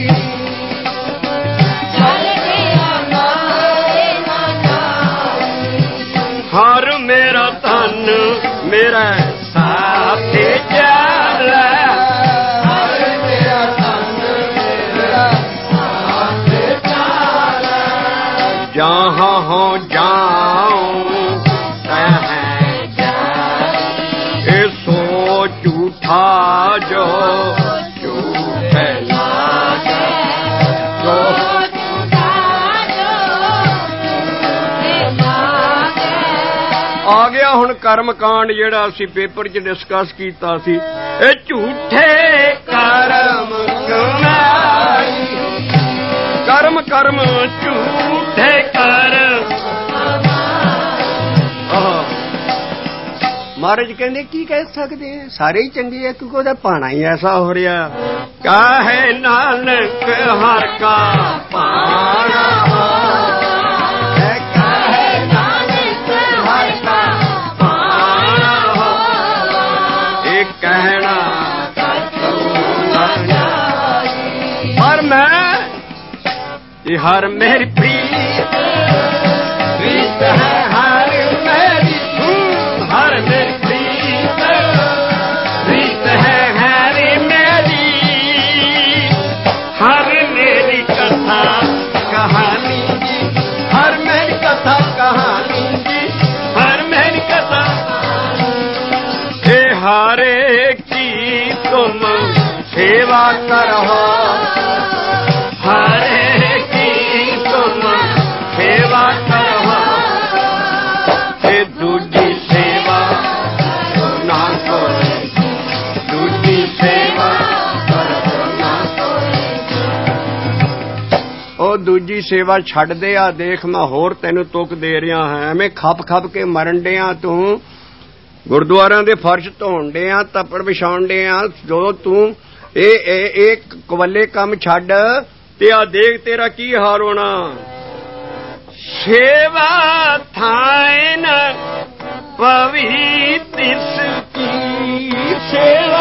ਚੱਲਦਿਆਂ ਨਾਲੇ ਨਾ ਜਾਈ ਹਰ ਮੇਰਾ ਧਨ ਮੇਰਾ ਸਾਥੀ ਚੱਲ जहाँ हो जाऊं कहीं जाए सो झूठा जो झूठे लागे जो आ गया हुण कर्म कांड जिहड़ा असीं पेपर च डिस्कस कीता सी ए झूठे कर्म कमाई कर्म कर्म झूठे कर महाराज कहते की कह सकते हैं सारे ही चंगे है क्योंकि ਉਹਦਾ पाना ही ऐसा हो रहा काहे नानक हर का पाना काहे नानक हर का पाना एक कहना पर मैं हर मेरी प्रीत प्रीत है हर मेरी हर मेरी प्रीत प्रीत है हर मेरी कथा कहानी जी हर मेरी कथा कहानी जी हर मेरी कथा ये हर एक की तुम सेवा करो हर सेवा करो दूजी सेवा ना कोई दूजी सेवा ना कोई ओ दूजी सेवा छੱਡ दे आ देख मैं होर तेनू तुक दे रहा है एवें खप खप के मरन डिया तू गुरुद्वारिਆਂ ਦੇ फर्श ਧੋਣ ਡਿਆ ਤੱਪੜ ਵਿਛਾਉਣ ਡਿਆ जो तू ਇਹ ਕਵੱਲੇ ਕੰਮ ਛੱਡ ਤੇ ਆ ਦੇਖ ਤੇਰਾ ਕੀ ਹਾਲ ਹੋਣਾ सेवा थाए न पवी तिसकी सेवा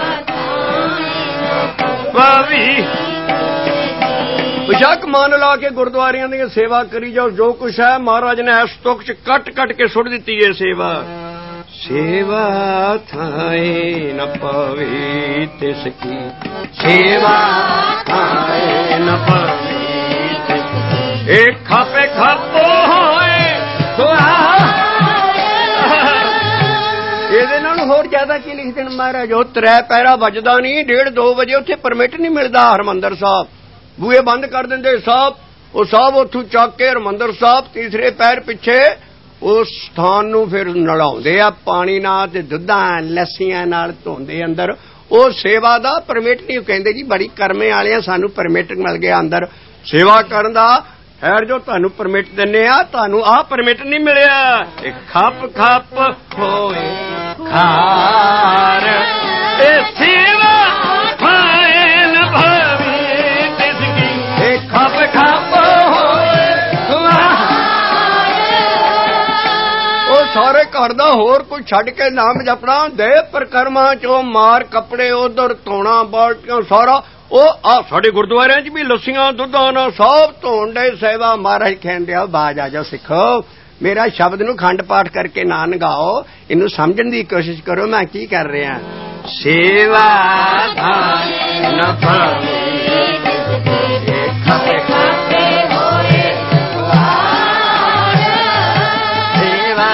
पवी बेशक मन ला के गुरुद्वारियां दी सेवा करी जाओ जो कुछ है महाराज ने इस तुक च कट कट के सुट दी है सेवा सेवा थाए न पवी तिसकी सेवा थाए न पवी एक खापे खापो होए ਇਹਦੇ ਨਾਲ ਹੋਰ ਜ਼ਿਆਦਾ ਕੀ ਲਿਖ ਦੇਣ ਮਹਾਰਾਜ ਉਹ ਤਰੇ ਪੈਰਾ ਵੱਜਦਾ ਨਹੀਂ 1:30-2 ਵਜੇ ਉੱਥੇ ਪਰਮਿਟ ਨਹੀਂ ਮਿਲਦਾ ਹਰਮੰਦਰ ਸਾਹਿਬ ਬੂਹੇ ਬੰਦ ਕਰ ਦਿੰਦੇ ਸਾਹਿਬ ਉਹ ਸਾਹਿਬ ਉੱਥੋਂ ਚੱਕ ਕੇ ਹਰਮੰਦਰ ਸਾਹਿਬ ਤੀਸਰੇ ਪੈਰ ਪਿੱਛੇ ਉਸ ਸਥਾਨ ਨੂੰ ਫਿਰ ਨਲਾਉਂਦੇ ਆ ਪਾਣੀ ਨਾਲ ਤੇ ਦੁੱਧਾਂ ਲੱਸੀਆਂ ਨਾਲ ਧੋਂਦੇ ਅੰਦਰ ਉਹ ਸੇਵਾ ਦਾ ਪਰਮਿਟ ਨਹੀਂ ਕਹਿੰਦੇ ਜੀ ਬੜੀ ਕਰਮੇ ਵਾਲਿਆਂ ਸਾਨੂੰ ਪਰਮਿਟ ਮਿਲ ਗਿਆ ਅੰਦਰ ਸੇਵਾ ਕਰਨ ਦਾ खैर जो तुहानू परमिट दिने आ तुहानू आ परमिट नहीं मिलिया खप खप होए खार सेवा फाइन भवी तिसकी खप खप होए ओ सारे घर दा होर कोई छड़ के नाम जपना दे परकर्मा चो मार कपड़े उधर धोना बाल्टियां सारा ਉਹ ਆ ਸਾਡੇ ਗੁਰਦੁਆਰਿਆਂ 'ਚ ਵੀ ਲੱਸੀਆਂ ਦੁੱਧਾਂ ਨਾਲ ਸਭ ਧੋਣ ਦੇ ਸੇਵਾ ਮਹਾਰਾਜ ਕਹਿੰਦੇ ਆ ਬਾਜ ਆ ਜਾ ਸਿੱਖੋ ਮੇਰਾ ਸ਼ਬਦ ਨੂੰ ਖੰਡ ਪਾਠ ਕਰਕੇ ਨਾ ਨਗਾਓ ਇਹਨੂੰ ਸਮਝਣ ਦੀ ਕੋਸ਼ਿਸ਼ ਕਰੋ ਮੈਂ ਕੀ ਕਰ ਰਿਹਾ ਸੇਵਾ ਧਾਨ ਨ ਭਵੇ ਖਾਪੇ ਖਾਪੇ ਹੋਏ ਸੇਵਾ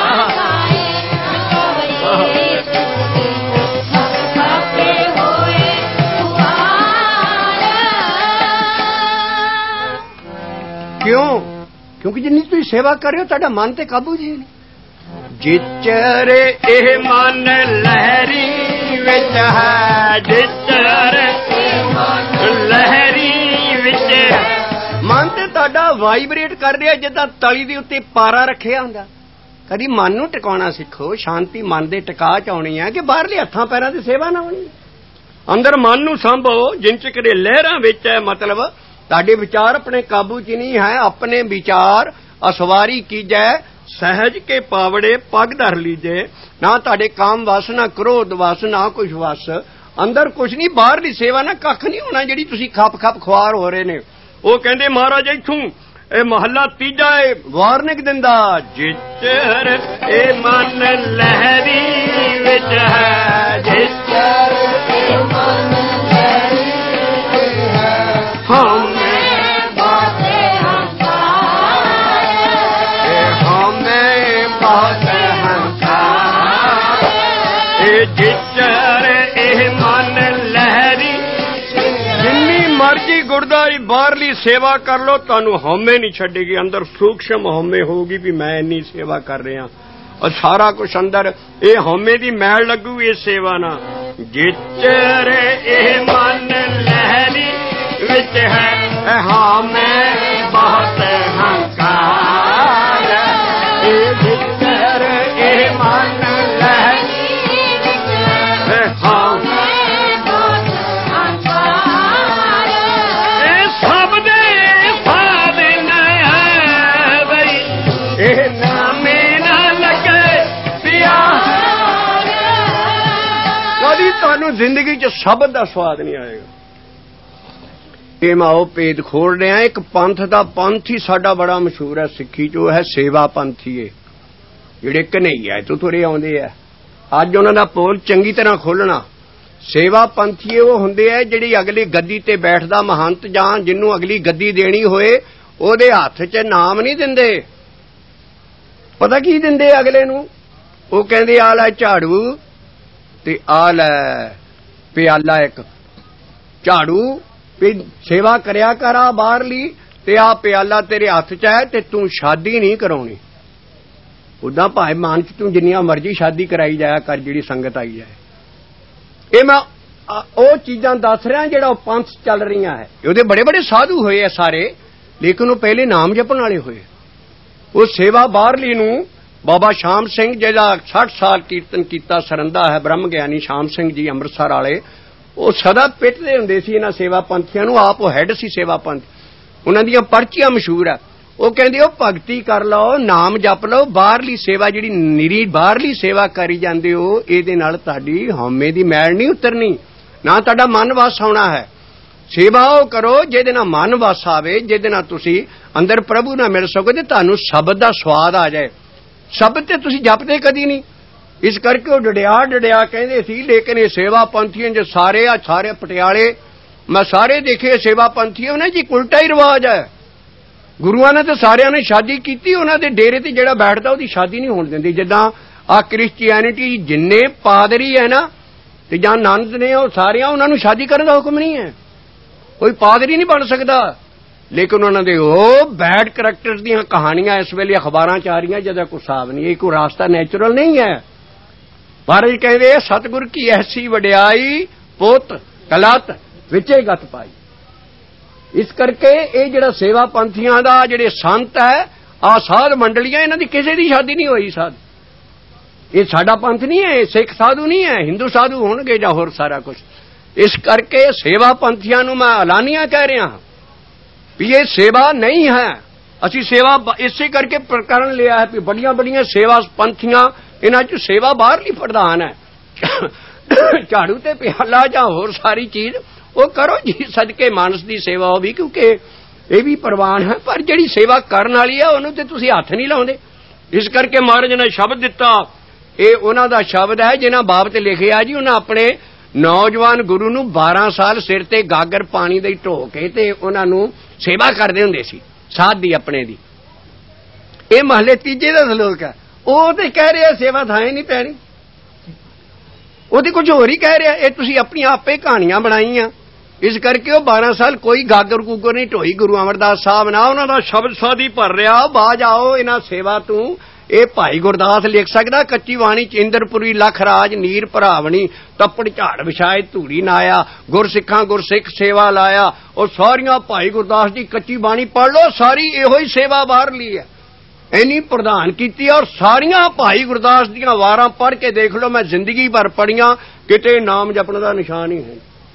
क्यों क्योंकि जिन्नी तुम सेवा कर रहे हो तुहाडा मन ते काबू जी नहीं जिचरे एह मन लहरी विच है जिचरे लहरी विच मन ते तुहाडा वाइब्रेट कर रहा जिद्दां तली दे उत्ते पारा रखिया हुंदा कदी मन नूं टिकाउणा सिखो शांति मन दे टिका च आउणी है कि बाहरले हत्थां पैरां दी सेवा ना होणी ਅੰਦਰ ਮਨ ਨੂੰ ਸੰਭੋ, ਜਿੰਨ ਚ ਕਿਤੇ ਲਹਿਰਾਂ ਵਿੱਚ ਹੈ। ਮਤਲਬ ਤੁਹਾਡੇ ਵਿਚਾਰ ਆਪਣੇ ਕਾਬੂ 'ਚ ਨਹੀਂ ਹੈ। ਆਪਣੇ ਵਿਚਾਰ ਅਸਵਾਰੀ ਕੀਜੈ, ਸਹਿਜ ਕੇ ਪਾਵੜੇ ਪੱਗ ਧਰ ਲੀਜੇ। ਨਾ ਤੁਹਾਡੇ ਕਾਮ ਵਸ, ਨਾ ਕ੍ਰੋਧ ਵਸ, ਨਾ ਕੁਛ ਵਸ। ਅੰਦਰ ਕੁਛ ਨਹੀਂ, ਬਾਹਰਲੀ ਸੇਵਾ ਨਾ ਕੱਖ ਨਹੀਂ ਹੋਣਾ ਜਿਹੜੀ ਤੁਸੀਂ ਖੱਪ ਖੱਪ ਖੁਆਰ ਹੋ ਰਹੇ ਨੇ। ਉਹ ਕਹਿੰਦੇ ਮਹਾਰਾਜ ਇੱਥੋਂ ਇਹ ਮਹੱਲਾ ਤੀਜਾ ਏ ਵਾਰਨਿੰਗ ਦਿੰਦਾ, ਜਿਚਰ ਇਹ ਮਨ ਲਹਿਰੀ ਵਿੱਚ ਹੈ, ਜਿਚਰ ਇਹ ਮਨ ਲਹਿਰੀ ਵਿੱਚ ਹੈ, ਹਮੇ ਬਾਤੇ ਹੰਕਾਰ, ਹਮੇ ਬਾਤੇ ਹੰਕਾਰ, ਇਹ ਜਿਚਰ ਇਹ ਮਨ ਲਹਿਰੀ। ਜਿੰਨੀ ਮਰਜੀ ਗੁਰਦਾਰੀ ਬਾਹਰਲੀ ਸੇਵਾ ਕਰ ਲੋ, ਤੁਹਾਨੂੰ ਹਉਮੈ ਨਹੀਂ ਛੱਡੇਗੀ। ਅੰਦਰ ਸੂਖਸ਼ਮ ਹਉਮੈ ਹੋਊਗੀ ਵੀ ਮੈਂ ਇੰਨੀ ਸੇਵਾ ਕਰ ਰਿਹਾ, ਔਰ ਸਾਰਾ ਕੁਛ ਅੰਦਰ ਇਹ ਹਉਮੈ ਦੀ ਮੈਲ ਲੱਗੂ ਇਸ ਸੇਵਾ ਨਾਲ। ਜਿਚਰ ਇਹ ਮਨ ਲਹਿਰੀ ਵਿੱਚ ਹੈ, ਹਉਮੈ ਬਹੁਤ ਹੰਕਾਰ, ਇਹ ਜਿਚਰ ਇਹ ਮਨ ਲਹਿਰੀ ਵਿੱਚ ਹੈ, ਹਉਮੈ ਤੁਹਾਨੂੰ ਜ਼ਿੰਦਗੀ 'ਚ ਸ਼ਬਦ ਦਾ ਸਵਾਦ ਨਹੀਂ ਆਏਗਾ। ਇਹ ਮਾਓ ਭੇਦ ਖੋਲ ਰਿਹਾ। ਇੱਕ ਪੰਥ ਦਾ ਪੰਥ ਹੀ ਸਾਡਾ ਬੜਾ ਮਸ਼ਹੂਰ ਹੈ ਸਿੱਖੀ 'ਚ, ਉਹ ਹੈ ਸੇਵਾ ਪੰਥੀਏ, ਜਿਹੜੇ ਕਨ੍ਹਈਆ ਤੋਂ ਤੁਰੇ ਆਉਂਦੇ ਆ। ਅੱਜ ਉਹਨਾਂ ਦਾ ਪੋਲ ਚੰਗੀ ਤਰ੍ਹਾਂ ਖੋਲਣਾ। ਸੇਵਾ ਪੰਥੀਏ ਉਹ ਹੁੰਦੇ ਆ ਜਿਹੜੀ ਅਗਲੀ ਗੱਦੀ ਤੇ ਬੈਠਦਾ ਮਹੰਤ ਜਾਂ ਜਿਹਨੂੰ ਅਗਲੀ ਗੱਦੀ ਦੇਣੀ ਹੋਏ ਉਹਦੇ ਹੱਥ 'ਚ ਨਾਮ ਨਹੀਂ ਦਿੰਦੇ। ਪਤਾ ਕੀ ਦਿੰਦੇ ਅਗਲੇ ਨੂੰ? ਉਹ ਕਹਿੰਦੇ ਆ ਲੈ ਝਾੜੂ ਤੇ ਆ ਲੈ ਪਿਆਲਾ, ਇੱਕ ਝਾੜੂ ਵੀ ਸੇਵਾ ਕਰਿਆ ਕਰ ਆ ਬਾਹਰਲੀ, ਤੇ ਆ ਪਿਆਲਾ ਤੇਰੇ ਹੱਥ 'ਚ ਹੈ, ਤੇ ਤੂੰ ਸ਼ਾਦੀ ਨਹੀਂ ਕਰਾਉਣੀ। ਉਦਾਂ ਭਾਵੇਂ ਮਨ 'ਚ ਤੂੰ ਜਿੰਨੀਆਂ ਮਰਜ਼ੀ ਸ਼ਾਦੀ ਕਰਾਈ ਜਾਇਆ ਕਰ, ਜਿਹੜੀ ਸੰਗਤ ਆਈ ਜਾਏ। ਇਹ ਮੈਂ ਉਹ ਚੀਜ਼ਾਂ ਦੱਸ ਰਿਹਾ ਜਿਹੜਾ ਉਹ ਪੰਥ ਚੱਲ ਰਹੀਆਂ ਹੈ। ਉਹਦੇ ਬੜੇ ਬੜੇ ਸਾਧੂ ਹੋਏ ਆ ਸਾਰੇ, ਲੇਕਿਨ ਉਹ ਪਹਿਲੇ ਨਾਮ ਜਪਣ ਵਾਲੇ ਹੋਏ। ਉਹ ਸੇਵਾ ਬਾਹਰਲੀ ਨੂੰ ਬਾਬਾ ਸ਼ਾਮ ਸਿੰਘ ਜਿਹਦਾ 60 ਸਾਲ ਕੀਰਤਨ ਕੀਤਾ, ਸਰੰਦਾ ਹੈ ਬ੍ਰਹਮ ਗਿਆਨੀ ਸ਼ਾਮ ਸਿੰਘ ਜੀ ਅੰਮ੍ਰਿਤਸਰ ਵਾਲੇ, ਉਹ ਸਦਾ ਪਿੱਟਦੇ ਹੁੰਦੇ ਸੀ ਇਹਨਾਂ ਸੇਵਾ ਪੰਥੀਆਂ ਨੂੰ। ਆਪ ਉਹ ਹੈੱਡ ਸੀ ਸੇਵਾ ਪੰਥ। ਉਹਨਾਂ ਦੀਆਂ ਪਰਚੀਆਂ ਮਸ਼ਹੂਰ ਹੈ। ਉਹ ਕਹਿੰਦੇ ਉਹ ਭਗਤੀ ਕਰ ਲਓ, ਨਾਮ ਜਪ ਲਓ, ਬਾਹਰਲੀ ਸੇਵਾ ਜਿਹੜੀ ਨਿਰੀ ਬਾਹਰਲੀ ਸੇਵਾ ਕਰੀ ਜਾਂਦੇ ਹੋ, ਇਹਦੇ ਨਾਲ ਤੁਹਾਡੀ ਹਉਮੈ ਦੀ ਮੈਲ ਨਹੀਂ ਉਤਰਨੀ, ਨਾ ਤੁਹਾਡਾ ਮਨ ਵਸ ਆਉਣਾ ਹੈ। ਸੇਵਾ ਉਹ ਕਰੋ ਜਿਹਦੇ ਨਾਲ ਮਨ ਵਸ ਆਵੇ, ਜਿਹਦੇ ਨਾਲ ਤੁਸੀਂ ਅੰਦਰ ਪ੍ਰਭੂ ਨਾਲ ਮਿਲ ਸਕੋ ਤੇ ਤੁਹਾਨੂੰ ਸ਼ਬਦ ਦਾ ਸਵਾਦ ਆ ਜਾਏ। ਸ਼ਬਦ ਤੇ ਤੁਸੀਂ ਜਪਦੇ ਕਦੀ ਨਹੀਂ, ਇਸ ਕਰਕੇ ਉਹ ਡੜਿਆ ਕਹਿੰਦੇ ਸੀ। ਲੇਕਿਨ ਇਹ ਸੇਵਾ ਪੰਥੀਆਂ ਜੋ ਸਾਰੇ ਆ, ਸਾਰੇ ਪਟਿਆਲੇ ਮੈਂ ਸਾਰੇ ਦੇਖੇ ਸੇਵਾ ਪੰਥੀ, ਉਹਨਾਂ ਜੀ ਉਲਟਾ ਹੀ ਰਿਵਾਜ ਹੈ। ਗੁਰੂਆਂ ਨੇ ਤਾਂ ਸਾਰਿਆਂ ਨੇ ਸ਼ਾਦੀ ਕੀਤੀ, ਉਹਨਾਂ ਦੇ ਡੇਰੇ ਤੇ ਜਿਹੜਾ ਬੈਠਦਾ ਉਹਦੀ ਸ਼ਾਦੀ ਨਹੀਂ ਹੋਣ ਦਿੰਦੀ। ਜਿੱਦਾਂ ਆ ਕ੍ਰਿਸਚੀਅਨਿਟੀ ਜਿੰਨੇ ਪਾਦਰੀ ਹੈ ਨਾ ਤੇ ਜਾਂ ਨੰਦ ਨੇ, ਉਹ ਸਾਰਿਆਂ ਉਹਨਾਂ ਨੂੰ ਸ਼ਾਦੀ ਕਰਨ ਦਾ ਹੁਕਮ ਨਹੀਂ ਹੈ। ਕੋਈ ਪਾਦਰੀ ਨਹੀਂ ਬਣ ਸਕਦਾ। ਲੇਕਿਨ ਉਹਨਾਂ ਦੇ ਉਹ ਬੈਡ ਕਰੈਕਟਰਸ ਦੀਆਂ ਕਹਾਣੀਆਂ ਇਸ ਵੇਲੇ ਅਖਬਾਰਾਂ 'ਚ ਆ ਰਹੀਆਂ, ਜਿਹਦਾ ਕੋਈ ਹਿਸਾਬ ਨਹੀਂ। ਇਹ ਕੋਈ ਰਾਸਤਾ ਨੈਚੁਰਲ ਨਹੀਂ ਹੈ। ਮਹਾਰਾਜ ਕਹਿੰਦੇ ਸਤਿਗੁਰ ਕੀ ਐਸੀ ਵਡਿਆਈ, ਪੁੱਤ ਕਲਤ ਵਿੱਚੇ ਗਤ ਪਾਈ। ਇਸ ਕਰਕੇ ਇਹ ਜਿਹੜਾ ਸੇਵਾ ਪੰਥੀਆਂ ਦਾ ਜਿਹੜੇ ਸੰਤ ਹੈ, ਆ ਸਾਧ ਮੰਡਲੀਆਂ, ਇਹਨਾਂ ਦੀ ਕਿਸੇ ਦੀ ਸ਼ਾਦੀ ਨਹੀਂ ਹੋਈ। ਸਾਧ ਇਹ ਸਾਡਾ ਪੰਥ ਨਹੀਂ ਹੈ, ਸਿੱਖ ਸਾਧੂ ਨਹੀਂ ਹੈ, ਹਿੰਦੂ ਸਾਧੂ ਹੋਣਗੇ ਜਾਂ ਹੋਰ ਸਾਰਾ ਕੁਝ। ਇਸ ਕਰਕੇ ਸੇਵਾ ਪੰਥੀਆਂ ਨੂੰ ਮੈਂ ਐਲਾਨੀਆਂ ਕਹਿ ਰਿਹਾ ਵੀ ਇਹ ਸੇਵਾ ਨਹੀਂ ਹੈ। ਅਸੀਂ ਸੇਵਾ ਇਸੇ ਕਰਕੇ ਪ੍ਰਕਰਨ ਲਿਆ ਹੈ ਵੀ ਬੜੀਆਂ ਬੜੀਆਂ ਸੇਵਾ ਪੰਥੀਆਂ, ਇਹਨਾਂ 'ਚ ਸੇਵਾ ਬਾਹਰਲੀ ਪ੍ਰਧਾਨ ਹੈ। ਝਾੜੂ ਤੇ ਪਿਆਲਾ ਜਾਂ ਹੋਰ ਸਾਰੀ ਚੀਜ਼ ਉਹ ਕਰੋ ਜੀ, ਸਦਕੇ ਮਾਨਸ ਦੀ ਸੇਵਾ ਉਹ ਵੀ, ਕਿਉਂਕਿ ਇਹ ਵੀ ਪ੍ਰਵਾਨ ਹੈ। ਪਰ ਜਿਹੜੀ ਸੇਵਾ ਕਰਨ ਵਾਲੀ ਹੈ ਉਹਨੂੰ ਤੇ ਤੁਸੀਂ ਹੱਥ ਨਹੀਂ ਲਾਉਂਦੇ। ਇਸ ਕਰਕੇ ਮਹਾਰਾਜ ਨੇ ਸ਼ਬਦ ਦਿੱਤਾ। ਇਹ ਉਹਨਾਂ ਦਾ ਸ਼ਬਦ ਹੈ ਜਿਹਨਾਂ ਬਾਬ ਤੇ ਲਿਖਿਆ ਜੀ। ਉਹਨਾਂ ਆਪਣੇ ਨੌਜਵਾਨ ਗੁਰੂ ਨੂੰ 12 ਸਾਲ ਸਿਰ ਤੇ ਗਾਗਰ ਪਾਣੀ ਦੇ ਢੋ ਕੇ ਤੇ ਉਹਨਾਂ ਨੂੰ ਸੇਵਾ ਕਰਦੇ ਹੁੰਦੇ ਸੀ, ਸਾਧ ਦੀ ਆਪਣੇ ਦੀ। ਇਹ ਮਹੱਲੇ ਤੀਜੇ ਦਾ ਸਲੋਕ ਹੈ। ਉਹ ਤੇ ਕਹਿ ਰਿਹਾ ਸੇਵਾ ਥਾਂ ਨਹੀਂ ਪੈਣੀ, ਉਹਦੀ ਕੁਝ ਹੋਰ ਹੀ ਕਹਿ ਰਿਹਾ। ਇਹ ਤੁਸੀਂ ਆਪਣੀਆਂ ਆਪੇ ਕਹਾਣੀਆਂ ਬਣਾਈਆਂ। ਇਸ ਕਰਕੇ ਉਹ 12 ਸਾਲ ਕੋਈ ਗਾਗਰ ਗੂਗਰ ਨਹੀਂ ਢੋਈ ਗੁਰੂ ਅਮਰਦਾਸ ਸਾਹਿਬ ਨਾਲ। ਉਹਨਾਂ ਦਾ ਸ਼ਬਦ ਸਾਦੀ ਭਰ ਰਿਹਾ। ਬਾਜ ਆਓ ਇਹਨਾਂ ਸੇਵਾ ਤੂੰ। ਇਹ ਭਾਈ ਗੁਰਦਾਸ ਲਿਖ ਸਕਦਾ ਕੱਚੀ ਬਾਣੀ ਚ, ਇੰਦਰਪੁਰੀ ਲੱਖ ਰਾਜ ਨੀਰ ਭਰਾਵਣੀ, ਤੱਪੜ ਝਾੜ ਵਿਛਾਏ ਧੂੜੀ ਨਾਇਆ, ਗੁਰਸਿੱਖਾਂ ਗੁਰਸਿੱਖ ਸੇਵਾ ਲਾਇਆ। ਉਹ ਸਾਰੀਆਂ ਭਾਈ ਗੁਰਦਾਸ ਦੀ ਕੱਚੀ ਬਾਣੀ ਪੜ੍ਹ ਲਓ, ਸਾਰੀ ਇਹੋ ਹੀ ਸੇਵਾ ਬਾਹਰਲੀ ਹੈ। ਇੰਨੀ ਪ੍ਰਧਾਨ ਕੀਤੀ। ਔਰ ਸਾਰੀਆਂ ਭਾਈ ਗੁਰਦਾਸ ਦੀਆਂ ਵਾਰਾਂ ਪੜ੍ਹ ਕੇ ਦੇਖ ਲਓ, ਮੈਂ ਜ਼ਿੰਦਗੀ ਭਰ ਪੜ੍ਹੀਆਂ, ਕਿਤੇ ਨਾਮ ਜਪਣ ਦਾ ਨਿਸ਼ਾਨ ਹੀ ਹੈ।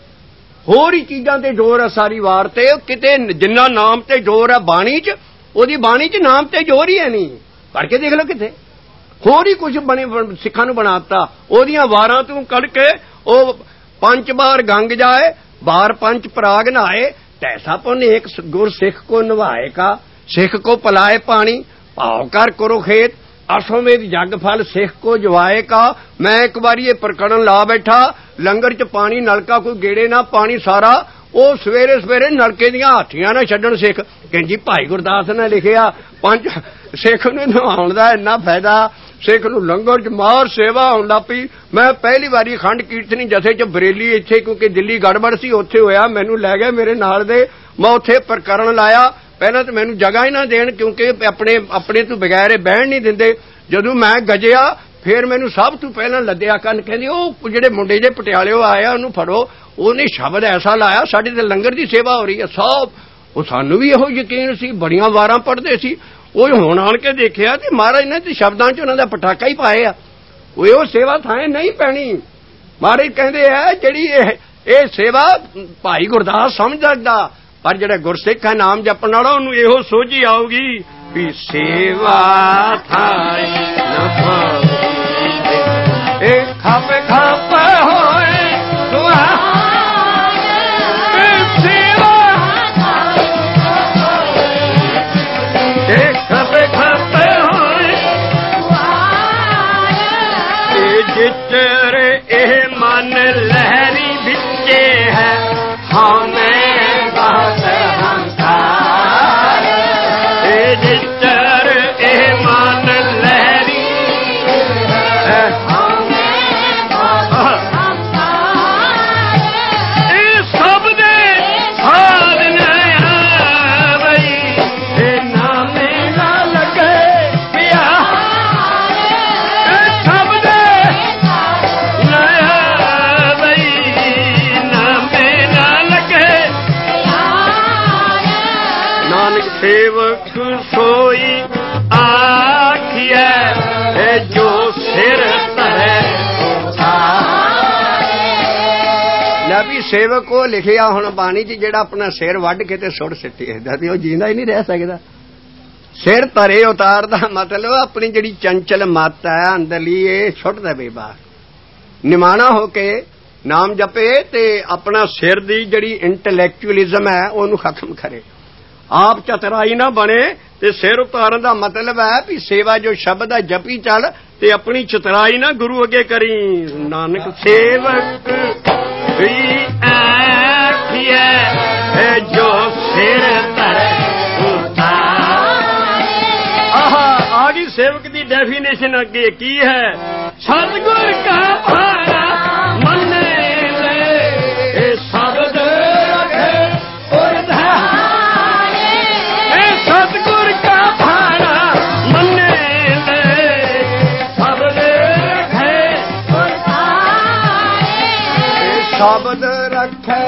ਹੋਰ ਹੀ ਚੀਜ਼ਾਂ ਤੇ ਜ਼ੋਰ ਹੈ ਸਾਰੀ ਵਾਰ ਤੇ। ਕਿਤੇ ਜਿੰਨਾ ਨਾਮ ਤੇ ਜ਼ੋਰ ਹੈ ਬਾਣੀ 'ਚ, ਉਹਦੀ ਬਾਣੀ 'ਚ ਨਾਮ ਤੇ ਜ਼ੋਰ ਹੀ ਹੈ ਨਹੀਂ। ਪੜ੍ਹ ਕੇ ਦੇਖ ਲਓ ਕਿਤੇ ਹੋਰ ਹੀ ਕੁਝ ਬਣੇ ਸਿੱਖਾਂ ਨੂੰ ਬਣਾਤਾ। ਉਹਦੀਆਂ ਵਾਰਾਂ ਤੂੰ ਕੱਢ ਕੇ ਉਹ 5 ਬਾਰ ਗੰਗ ਜਾਏ, ਬਾਰ 5 ਪਰਾਗ ਨਹਾਏ, ਤੈਸਾ ਪੁੰਨ ਏਕ ਗੁਰ ਸਿੱਖ ਕੋ ਨਿਭਾਏ ਕਾ, ਸਿੱਖ ਕੋ ਪਲਾਏ ਪਾਣੀ, ਭਾਵ ਕਰ ਕਰੋ ਖੇਤ, ਅਸੋਮੇਧ ਜਗ ਫਲ ਸਿੱਖ ਕੋ ਜਵਾਏ ਕਾ। ਮੈਂ ਇੱਕ ਵਾਰੀ ਇਹ ਪ੍ਰਕਰਨ ਲਾ ਬੈਠਾ, ਲੰਗਰ 'ਚ ਪਾਣੀ ਨਲਕਾ ਕੋਈ ਗੇੜੇ ਨਾ, ਪਾਣੀ ਸਾਰਾ ਉਹ ਸਵੇਰੇ ਸਵੇਰੇ ਨਲਕੇ ਦੀਆਂ ਹਾਥੀਆਂ ਨਾ ਛੱਡਣ ਸਿੱਖ। ਕਹਿੰਦੀ ਭਾਈ ਗੁਰਦਾਸ ਨੇ ਲਿਖਿਆ 5 ਸਿੱਖ ਨੂੰ ਨਹਾਉਣ ਦਾ ਇੰਨਾ ਫਾਇਦਾ, ਸਿੱਖ ਨੂੰ ਲੰਗਰ 'ਚ ਮਾਰ ਸੇਵਾ ਹੋਣ ਲੱਗ ਪਈ। ਮੈਂ ਪਹਿਲੀ ਵਾਰੀ ਅਖੰਡ ਕੀਰਤਨੀ ਜਥੇ 'ਚ ਬਰੇਲੀ, ਇੱਥੇ ਕਿਉਂਕਿ ਦਿੱਲੀ ਗੜਬੜ ਸੀ ਉੱਥੇ ਹੋਇਆ, ਮੈਨੂੰ ਲੈ ਗਏ ਮੇਰੇ ਨਾਲ ਦੇ, ਮੈਂ ਉੱਥੇ ਪ੍ਰਕਰਨ ਲਾਇਆ। ਪਹਿਲਾਂ ਤਾਂ ਮੈਨੂੰ ਜਗ੍ਹਾ ਹੀ ਨਾ ਦੇਣ, ਕਿਉਂਕਿ ਆਪਣੇ ਤੋਂ ਬਗੈਰ ਬਹਿਣ ਨਹੀਂ ਦਿੰਦੇ। ਜਦੋਂ ਮੈਂ ਗਜਿਆ ਫਿਰ ਮੈਨੂੰ ਸਭ ਤੋਂ ਪਹਿਲਾਂ ਲੱਦਿਆ ਕੰਨ, ਕਹਿੰਦੇ ਉਹ ਜਿਹੜੇ ਮੁੰਡੇ ਜੇ ਪਟਿਆਲਿਓ ਆਇਆ ਉਹਨੂੰ ਫੜੋ, ਉਹਨੇ ਸ਼ਬਦ ਐਸਾ ਲਾਇਆ ਸਾਡੇ ਤੇ ਲੰਗਰ ਦੀ ਸੇਵਾ ਹੋ ਰਹੀ ਹੈ। ਸਭ ਉਹ ਸਾਨੂੰ ਵੀ ਇਹੋ ਯਕੀਨ ਸੀ, ਬੜੀਆਂ ਵਾਰਾਂ ਪੜ੍ਹਦੇ ਸੀ। ਉਹ ਹੁਣ ਆਣ ਕੇ ਦੇਖਿਆ ਤੇ ਮਹਾਰਾਜ ਨੇ ਤੇ ਸ਼ਬਦਾਂ 'ਚ ਉਹਨਾਂ ਦਾ ਪਟਾਕਾ ਹੀ ਪਾਏ ਆ। ਉਹ ਸੇਵਾ ਥਾਂ ਨਹੀਂ ਪੈਣੀ। ਮਹਾਰਾਜ ਕਹਿੰਦੇ ਆ ਜਿਹੜੀ ਇਹ ਸੇਵਾ ਭਾਈ ਗੁਰਦਾਸ ਸਮਝ ਸਕਦਾ, ਪਰ ਜਿਹੜਾ ਗੁਰਸਿੱਖ ਹੈ ਨਾਮ ਜਪਣ ਵਾਲਾ ਉਹਨੂੰ ਇਹੋ ਸੋਝੀ ਆਊਗੀ ਵੀ ਸੇਵਾ ਥਾਈ ਨਾ ਪਾਵੇ, ਇਹ ਖਾਪੇ ਖਾਪੇ ਹੋਏ ਸੇਵਾ, ਇਹ ਖਾਪੇ ਖਾਪੇ ਹੋਏ ਜਿੱਚਰ ਇਹ ਮਨ ਲਹਿਰੀ ਵਿੱਚੇ ਹੈ, ਹਾਂ ਮੈਂ ਬਾਤ ਹੰਕਾਰ, ਇਹ ਜਿੱਚਰ ਇਹ ਮਨ ਲਹਿਰੀ ਹੈ, ਹਾਂ ਮੈਂ ਬਾਤ ਹੰਕਾਰ, ਇਹ ਸਭ ਦੇ ਸਾਧਨ ਆਵਈ, ਇਹ ਨਾਮੇ ਨਾ ਲੱਗੇ ਪਿਆ, ਇਹ ਸਭ ਦੇ ਸੇਵਕ ਸੋਈ ਆਖਿਐ, ਜੋ ਸਿਰ ਧਰੇ ਲੈ ਵੀ ਸੇਵਕ ਉਹ ਲਿਖਿਆ ਹੁਣ ਬਾਣੀ 'ਚ ਜਿਹੜਾ ਆਪਣਾ ਸਿਰ ਵੱਢ ਕੇ ਤੇ ਸੁੱਟ ਸਿੱਟੇ, ਤੇ ਉਹ ਜੀਂਦਾ ਹੀ ਨਹੀਂ ਰਹਿ ਸਕਦਾ। ਸਿਰ ਧਰੇ ਉਤਾਰ ਦਾ ਮਤਲਬ ਆਪਣੀ ਜਿਹੜੀ ਚੰਚਲ ਮੱਤ ਹੈ ਅੰਦਰਲੀ, ਇਹ ਸੁੱਟ ਦੇਵੇ ਬਾਹਰ, ਨਿਮਾਣਾ ਹੋ ਕੇ ਨਾਮ ਜਪੇ ਤੇ ਆਪਣਾ ਸਿਰ ਦੀ ਜਿਹੜੀ ਇੰਟੈਲੈਕਚੁਅਲਿਜ਼ਮ ਹੈ ਉਹਨੂੰ ਖਤਮ ਕਰੇ। ਆਪ ਚਤਰਾਈ ਨਾ ਬਣੇ ਤੇ ਸਿਰ ਉਤਾਰਨ ਦਾ ਮਤਲਬ ਹੈ ਵੀ ਸੇਵਾ ਜੋ ਸ਼ਬਦ ਹੈ ਜਪੀ ਚੱਲ ਤੇ ਆਪਣੀ ਚਤਰਾਈ ਨਾ ਗੁਰੂ ਅੱਗੇ ਕਰੀ। ਨਾਨਕ ਸੇਵਕ ਵੀ ਆਖਿਐ, ਜੋ ਸਿਰ ਧਰੇ ਉਤਾਰ। ਆਹ ਆ ਗਈ ਸੇਵਕ ਦੀ ਡੈਫੀਨੇਸ਼ਨ ਅੱਗੇ ਕੀ ਹੈ, ਸਤਿਗੁਰ ਕਾ ਭਾਣਾ ਮੰਨੇ ਲੈ, ਇਹ ਸ਼ਬਦ ਰਖੇ ਉਰਧਾ, ਸਤਿਗੁਰ ਕਾ ਭਾਣਾ ਮੰਨੇ ਲੈ, ਸ਼ਬਦ ਰਖੇ ਉਰਧਾਰੇ, ਸ਼ਬਦ ਰਖੇ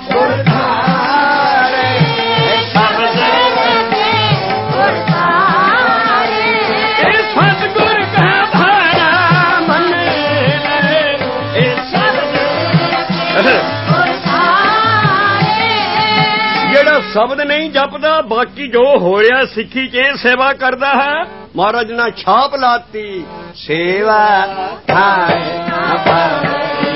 ਉਰਧਾਰੇ, ਸ਼ਬਦ ਰਖੇ ਉਰਧਾਰੇ, ਇਹ ਸਤਿਗੁਰ ਕਾ ਭਾਣਾ ਮੰਨੇ ਲੈ, ਇਹ ਸ਼ਬਦ ਰਖੇ ਉਰਧਾਰੇ। ਜਿਹੜਾ ਸ਼ਬਦ ਨਹੀਂ ਜਪਦਾ, ਬਾਕੀ ਜੋ ਹੋਇਆ ਸਿੱਖੀ 'ਚ ਸੇਵਾ ਕਰਦਾ ਹੈ, ਮਹਾਰਾਜ ਨੇ ਛਾਪ ਲਾਤੀ ਸੇਵਾ ਥਾਏ ਨਾ ਪਾਵੇ।